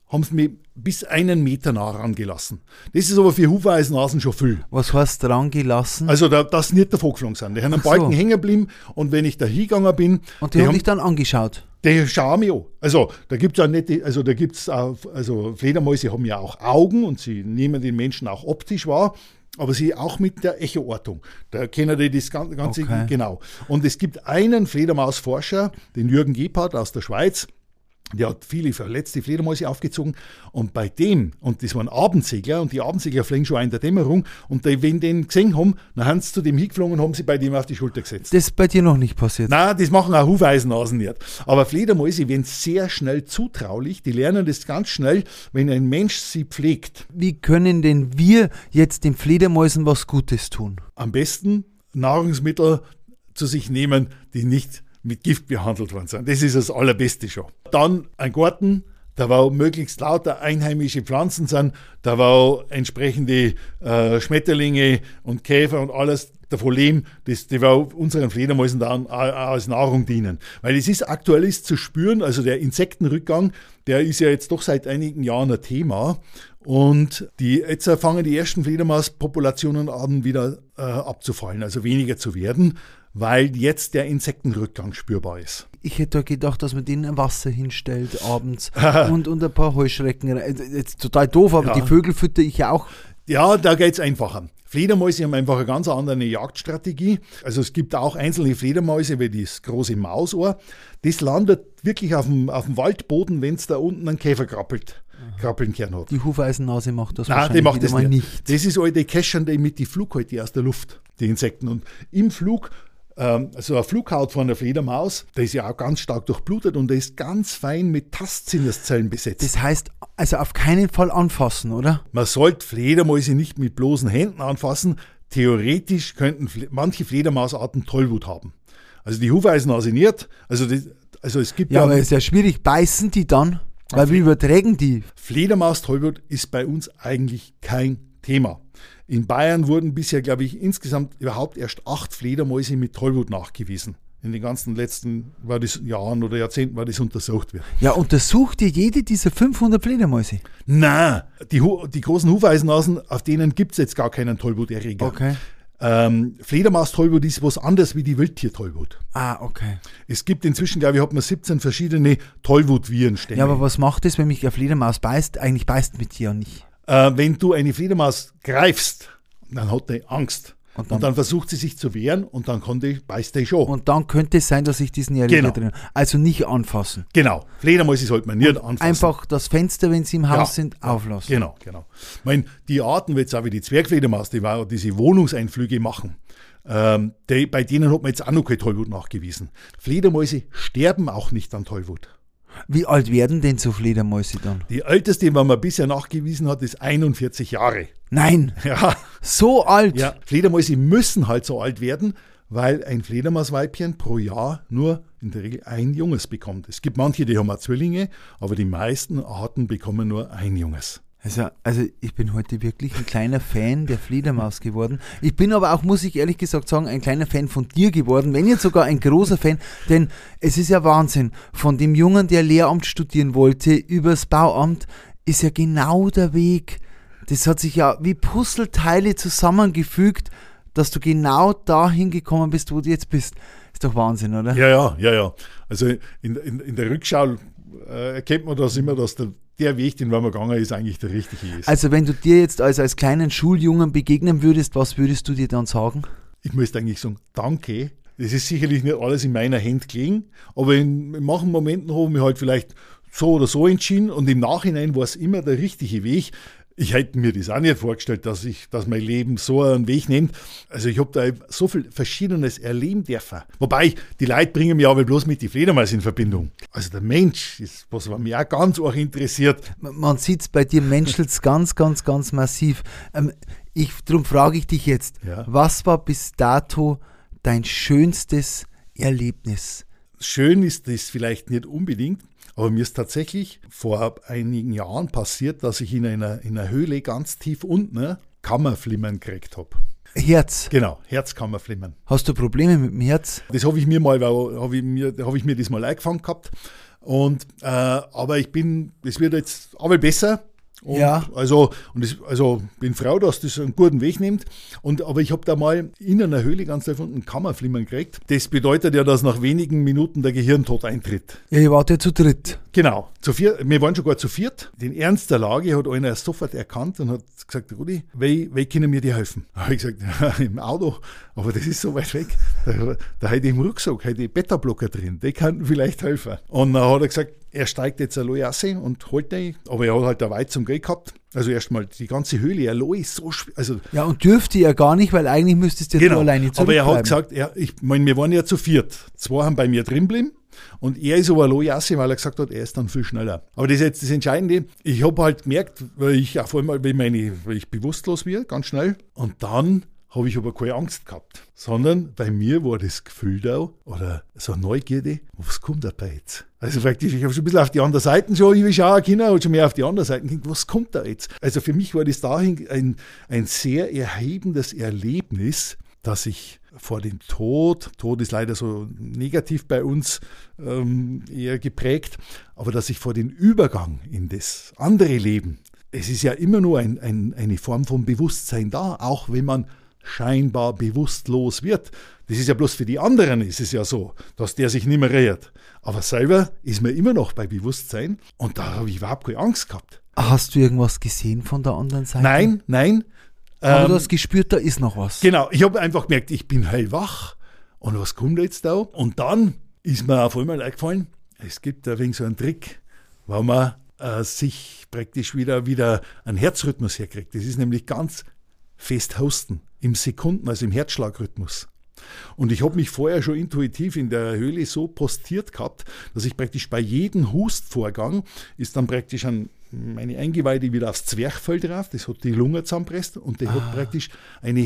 haben sie mich bis 1 Meter nah rangelassen. Das ist aber für Hufeisenhasen schon viel. Was heißt rangelassen? Also, dass sie nicht davon geflogen sind. Die haben am Balken hängen geblieben und wenn ich da hingegangen bin. Und die haben dich dann angeschaut? Die schauen mich an. Also, da gibt es ja nicht, Fledermäuse haben ja auch Augen und sie nehmen den Menschen auch optisch wahr. Aber sie auch mit der Echoortung. Da kennen die das Ganze genau. Und es gibt einen Fledermausforscher, den Jürgen Gebhardt aus der Schweiz, der hat viele verletzte Fledermäuse aufgezogen und bei dem, und das waren Abendsegler und die Abendsegler fliegen schon in der Dämmerung und die, wenn die den gesehen haben, dann haben sie zu dem hingeflogen und haben sie bei dem auf die Schulter gesetzt. Das ist bei dir noch nicht passiert? Nein, das machen auch Hufeisenhasen nicht. Aber Fledermäuse werden sehr schnell zutraulich, die lernen das ganz schnell, wenn ein Mensch sie pflegt. Wie können denn wir jetzt den Fledermäusen was Gutes tun? Am besten Nahrungsmittel zu sich nehmen, die nicht mit Gift behandelt worden sind. Das ist das Allerbeste schon. Dann ein Garten, da wo möglichst lauter einheimische Pflanzen sind, da wo entsprechende Schmetterlinge und Käfer und alles davon leben, die wo unseren Fledermäusen dann als Nahrung dienen. Weil es ist aktuell zu spüren, also der Insektenrückgang, der ist ja jetzt doch seit einigen Jahren ein Thema. Und jetzt fangen die ersten Fledermauspopulationen an wieder abzufallen, also weniger zu werden, weil jetzt der Insektenrückgang spürbar ist. Ich hätte gedacht, dass man denen Wasser hinstellt abends und ein paar Heuschrecken. Jetzt total doof, aber die Vögel fütter ich ja auch. Ja, da geht es einfacher. Fledermäuse haben einfach eine ganz andere Jagdstrategie. Also es gibt auch einzelne Fledermäuse, wie das große Mausohr. Das landet wirklich auf dem Waldboden, wenn es da unten einen Käfer krabbeln hat. Die Hufeisennase macht das wahrscheinlich die macht das nicht. Das ist alte Käschern, die mit die Flughäute aus der Luft, die Insekten. Und im Flug, also eine Flughaut von einer Fledermaus, der ist ja auch ganz stark durchblutet und der ist ganz fein mit Tastsinneszellen besetzt. Das heißt, also auf keinen Fall anfassen, oder? Man sollte Fledermäuse nicht mit bloßen Händen anfassen. Theoretisch könnten manche Fledermausarten Tollwut haben. Also die Hufeisennase nicht. Also es gibt ja, aber es ist ja schwierig. Beißen die dann? Weil wie übertragen die? Fledermaus-Tollwut ist bei uns eigentlich kein Thema. In Bayern wurden bisher, glaube ich, insgesamt überhaupt erst 8 Fledermäuse mit Tollwut nachgewiesen. In den ganzen letzten Jahren oder Jahrzehnten war das untersucht wird. Ja, untersucht ihr jede dieser 500 Fledermäuse? Nein, die großen Hufeisennasen, auf denen gibt es jetzt gar keinen Tollwuterreger. Okay. Fledermaus-Tollwut ist was anderes wie die Wildtier-Tollwut. Ah, okay. Es gibt inzwischen, glaube ich, hat man 17 verschiedene Tollwut-Virenstämme. Ja, aber was macht das, wenn mich eine Fledermaus beißt? Eigentlich beißt mit dir nicht. Wenn du eine Fledermaus greifst, dann hat die Angst. Und dann versucht sie sich zu wehren und dann beißt die schon. Und dann könnte es sein, dass ich diesen Erreger drin habe. Also nicht anfassen. Genau. Fledermäuse sollte man nicht anfassen. Einfach das Fenster, wenn sie im Haus sind, auflassen. Genau. Ich meine, die Arten, jetzt auch wie die Zwergfledermaus, die diese Wohnungseinflüge machen, bei denen hat man jetzt auch noch keine Tollwut nachgewiesen. Fledermäuse sterben auch nicht an Tollwut. Wie alt werden denn so Fledermäuse dann? Die älteste, die man bisher nachgewiesen hat, ist 41 Jahre. Nein! Ja. So alt? Ja, Fledermäuse müssen halt so alt werden, weil ein Fledermausweibchen pro Jahr nur in der Regel ein Junges bekommt. Es gibt manche, die haben auch Zwillinge, aber die meisten Arten bekommen nur ein Junges. Also ich bin heute wirklich ein kleiner Fan der Fledermaus geworden. Ich bin aber auch, muss ich ehrlich gesagt sagen, ein kleiner Fan von dir geworden, wenn jetzt sogar ein großer Fan, denn es ist ja Wahnsinn, von dem Jungen, der Lehramt studieren wollte, übers Bauamt, ist ja genau der Weg. Das hat sich ja wie Puzzleteile zusammengefügt, dass du genau dahin gekommen bist, wo du jetzt bist. Ist doch Wahnsinn, oder? Ja. Also in der Rückschau erkennt man das immer, dass der Weg, den wir gegangen ist, eigentlich der richtige ist. Also wenn du dir jetzt als kleinen Schuljungen begegnen würdest, was würdest du dir dann sagen? Ich müsste eigentlich sagen, danke. Das ist sicherlich nicht alles in meiner Hand gelegen, aber in manchen Momenten habe ich mich halt vielleicht so oder so entschieden und im Nachhinein war es immer der richtige Weg. Ich hätte mir das auch nicht vorgestellt, dass mein Leben so einen Weg nimmt. Also ich habe da so viel Verschiedenes erleben dürfen. Wobei, die Leute bringen mich aber bloß mit die Fledermaus in Verbindung. Also der Mensch ist, was mich auch ganz arg interessiert. Man sieht es bei dir, menschelt's ganz massiv. Darum frage ich dich jetzt, was war bis dato dein schönstes Erlebnis? Schön ist das vielleicht nicht unbedingt, aber mir ist tatsächlich vor einigen Jahren passiert, dass ich in einer Höhle ganz tief unten Kammerflimmern gekriegt habe. Herz? Genau, Herzkammerflimmern. Hast du Probleme mit dem Herz? Das habe ich mir das mal eingefangen gehabt Aber es wird jetzt aber besser. Und Ja. Also bin froh, dass das einen guten Weg nimmt. Aber ich habe da mal in einer Höhle ganz einfach einen Kammerflimmern gekriegt. Das bedeutet ja, dass nach wenigen Minuten der Gehirntod eintritt. Ja, ihr wart ja zu dritt. Genau, wir waren sogar zu viert. Den Ernst der Lage hat einer sofort erkannt und hat gesagt, Rudi, wie können wir dir helfen? Da habe ich gesagt, ja, im Auto, aber das ist so weit weg. Da hätte ich im Rucksack Beta-Blocker drin, die könnten vielleicht helfen. Und dann hat er gesagt, er steigt jetzt eine Lojasse und holt den, aber er hat halt da weit zum Gehen gehabt. Also erstmal die ganze Höhle, Aloe ist so schwer. Also, Ja, und dürfte ja gar nicht, weil eigentlich müsstest du genau, alleine aber er zurückbleiben. hat gesagt, wir waren ja zu viert. 2 haben bei mir drin geblieben. Und er ist aber eine Lojasse, weil er gesagt hat, er ist dann viel schneller. Aber das ist jetzt das Entscheidende. Ich habe halt gemerkt, weil ich auf einmal, weil ich bewusstlos werde, ganz schnell. Und dann habe ich aber keine Angst gehabt. Sondern bei mir war das Gefühl da, oder so eine Neugierde, was kommt da jetzt? Also praktisch, ich habe schon ein bisschen auf die andere Seite schon schauen können, und schon mehr auf die andere Seite gedacht, was kommt da jetzt? Also für mich war das dahin ein sehr erhebendes Erlebnis, dass ich vor dem Tod ist leider so negativ bei uns eher geprägt, aber dass ich vor dem Übergang in das andere Leben, es ist ja immer nur eine Form von Bewusstsein da, auch wenn man scheinbar bewusstlos wird. Das ist ja bloß für die anderen ist es ja so, dass der sich nicht mehr rührt. Aber selber ist man immer noch bei Bewusstsein und da habe ich überhaupt keine Angst gehabt. Hast du irgendwas gesehen von der anderen Seite? Nein. Aber du hast gespürt, da ist noch was. Genau, ich habe einfach gemerkt, ich bin hellwach und was kommt jetzt da? Und dann ist mir auf einmal eingefallen, es gibt ein wenig so einen Trick, wo man sich praktisch wieder einen Herzrhythmus herkriegt. Das ist nämlich ganz fest hosten im Sekunden, also im Herzschlagrhythmus. Und ich habe mich vorher schon intuitiv in der Höhle so postiert gehabt, dass ich praktisch bei jedem Hustvorgang ist dann praktisch meine Eingeweide wieder aufs Zwerchfell drauf, das hat die Lunge zusammenpresst und die hat praktisch eine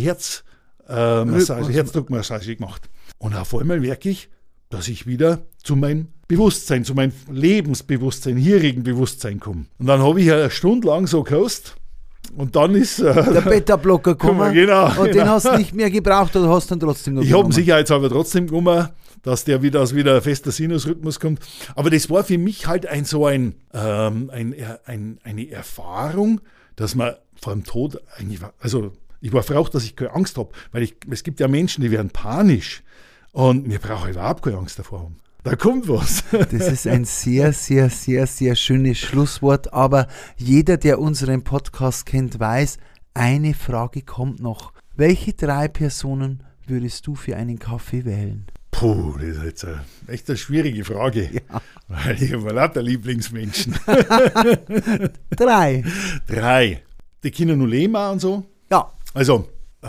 Herzdruckmassage gemacht. Und auf einmal merke ich, dass ich wieder zu meinem Bewusstsein, zu meinem Lebensbewusstsein, hierigen Bewusstsein komme. Und dann habe ich eine Stunde lang so gehostet. Und dann ist Der Beta-Blocker gekommen genau, und den hast du nicht mehr gebraucht oder hast du dann trotzdem noch Ich habe ihn genommen? sicherheitshalber trotzdem genommen, dass der wieder ein fester Sinusrhythmus kommt. Aber das war für mich halt eine Erfahrung, dass man vor dem Tod eigentlich, also ich war froh, dass ich keine Angst habe, weil es gibt ja Menschen, die werden panisch und mir brauche überhaupt keine Angst davor haben. Da kommt was. Das ist ein sehr, sehr, sehr, sehr schönes Schlusswort, aber jeder, der unseren Podcast kennt, weiß, eine Frage kommt noch. Welche 3 Personen würdest du für einen Kaffee wählen? Puh, das ist jetzt echt eine schwierige Frage, Ja. weil ich habe lauter Lieblingsmenschen. 3. 3. Die Kinder nur leben auch und so. Ja. Also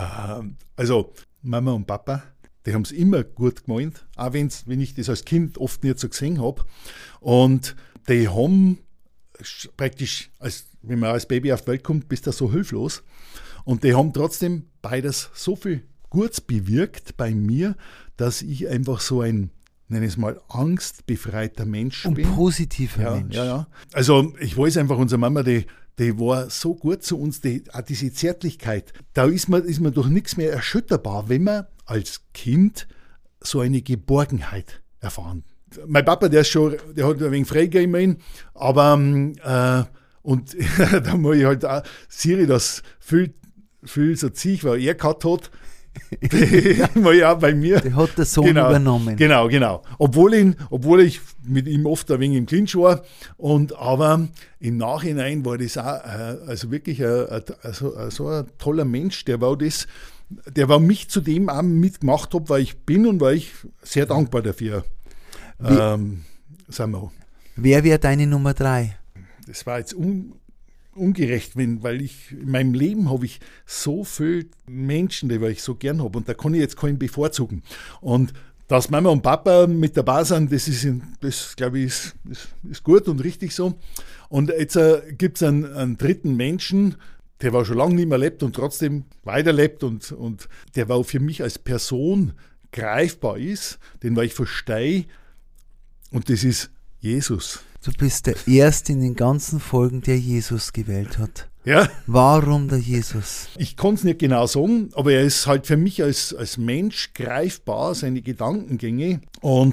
Mama und Papa, die haben es immer gut gemeint, auch wenn ich das als Kind oft nicht so gesehen habe. Und die haben praktisch, wenn man als Baby auf die Welt kommt, bist du so hilflos. Und die haben trotzdem beides so viel Gutes bewirkt bei mir, dass ich einfach so ein, nenne ich es mal, angstbefreiter Mensch bin. Und positiver Mensch. Ja. Also ich weiß einfach, unsere Mama, die war so gut zu uns, auch diese Zärtlichkeit, da ist man durch nichts mehr erschütterbar, wenn man als Kind so eine Geborgenheit erfahren. Mein Papa, der hat ein wenig freigegeben, aber und da muss ich halt auch Siri das viel so zieh, weil er gehabt hat, war ja auch bei mir. Der hat der Sohn übernommen. Genau. Obwohl ich mit ihm oft ein wenig im Clinch war. Aber im Nachhinein war das auch also wirklich so ein toller Mensch, der mich zu dem auch mitgemacht hat, weil ich bin und weil ich sehr dankbar dafür sind wir. Wer wäre deine Nummer 3? Das war jetzt ungerecht, weil in meinem Leben habe ich so viele Menschen, die ich so gern habe und da kann ich jetzt keinen bevorzugen. Und dass Mama und Papa mit dabei sind, das glaube ich, ist gut und richtig so. Und jetzt gibt es einen dritten Menschen, der war schon lange nicht mehr lebt und trotzdem weiterlebt und der war für mich als Person greifbar ist, den ich verstehe, und das ist Jesus. Du bist der Erste in den ganzen Folgen, der Jesus gewählt hat. Ja. Warum der Jesus? Ich kann es nicht genau sagen, aber er ist halt für mich als Mensch greifbar, seine Gedankengänge. Und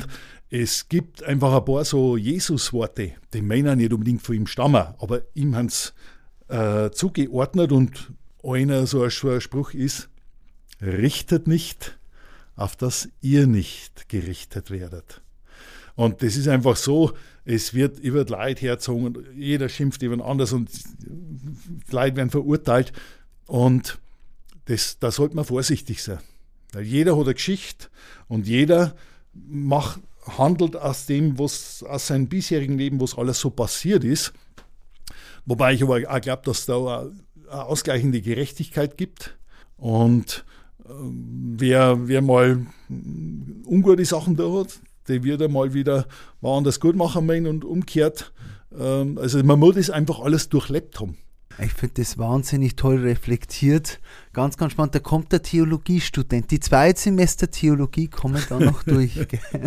Es gibt einfach ein paar so Jesus-Worte, die meinen nicht unbedingt von ihm stammen, aber ihm haben sie zugeordnet und einer so ein Spruch ist: Richtet nicht, auf dass ihr nicht gerichtet werdet. Und das ist einfach so, es wird über die Leute hergezogen, jeder schimpft über den anderen und die Leute werden verurteilt. Und da sollte man vorsichtig sein. Weil jeder hat eine Geschichte und jeder handelt aus dem, aus seinem bisherigen Leben, was alles so passiert ist. Wobei ich aber auch glaube, dass da eine ausgleichende Gerechtigkeit gibt. Und wer mal ungute Sachen da hat, der wird einmal wieder woanders gut machen meinen und umgekehrt. Also man muss das einfach alles durchlebt haben. Ich finde das wahnsinnig toll reflektiert. Ganz, ganz spannend. Da kommt der Theologiestudent. Die 2 Semester Theologie kommen da noch durch.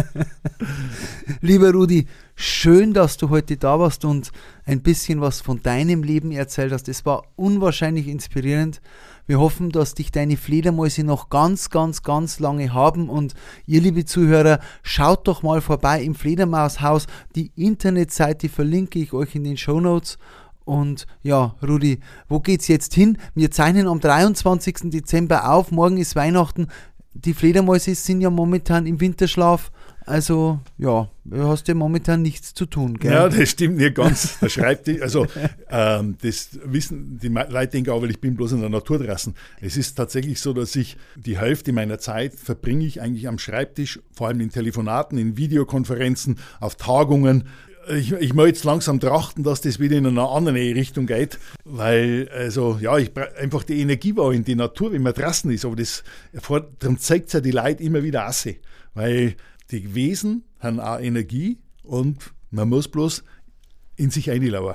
Lieber Rudi, schön, dass du heute da warst und ein bisschen was von deinem Leben erzählt hast. Das war unwahrscheinlich inspirierend. Wir hoffen, dass dich deine Fledermäuse noch ganz, ganz, ganz lange haben. Und ihr, liebe Zuhörer, schaut doch mal vorbei im Fledermaushaus. Die Internetseite verlinke ich euch in den Shownotes. Und ja, Rudi, wo geht's jetzt hin? Wir zeichnen am 23. Dezember auf, morgen ist Weihnachten. Die Fledermäuse sind ja momentan im Winterschlaf. Also, ja, du hast ja momentan nichts zu tun, gell? Ja, das stimmt nicht ganz. Der Schreibtisch, also, das wissen die Leute, denken auch, weil ich bin bloß in der Natur draußen. Es ist tatsächlich so, dass ich die Hälfte meiner Zeit verbringe ich eigentlich am Schreibtisch, vor allem in Telefonaten, in Videokonferenzen, auf Tagungen. Ich möchte jetzt langsam trachten, dass das wieder in eine andere Richtung geht, weil, also, ja, ich einfach die Energie war in die Natur, wenn man draußen ist, aber darum zeigt es ja die Leute immer wieder aus, weil die Wesen haben auch Energie und man muss bloß in sich einlauern.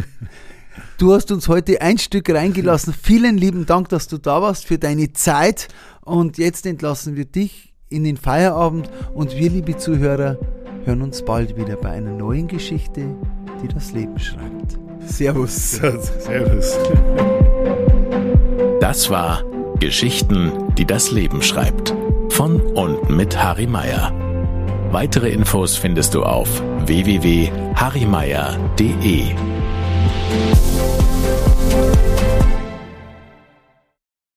Du hast uns heute ein Stück reingelassen. Vielen lieben Dank, dass du da warst, für deine Zeit. Und jetzt entlassen wir dich in den Feierabend und wir, liebe Zuhörer, hören uns bald wieder bei einer neuen Geschichte, die das Leben schreibt. Servus. Servus. Das war Geschichten, die das Leben schreibt. Von und mit Harry Meyer. Weitere Infos findest du auf www.harrymeier.de.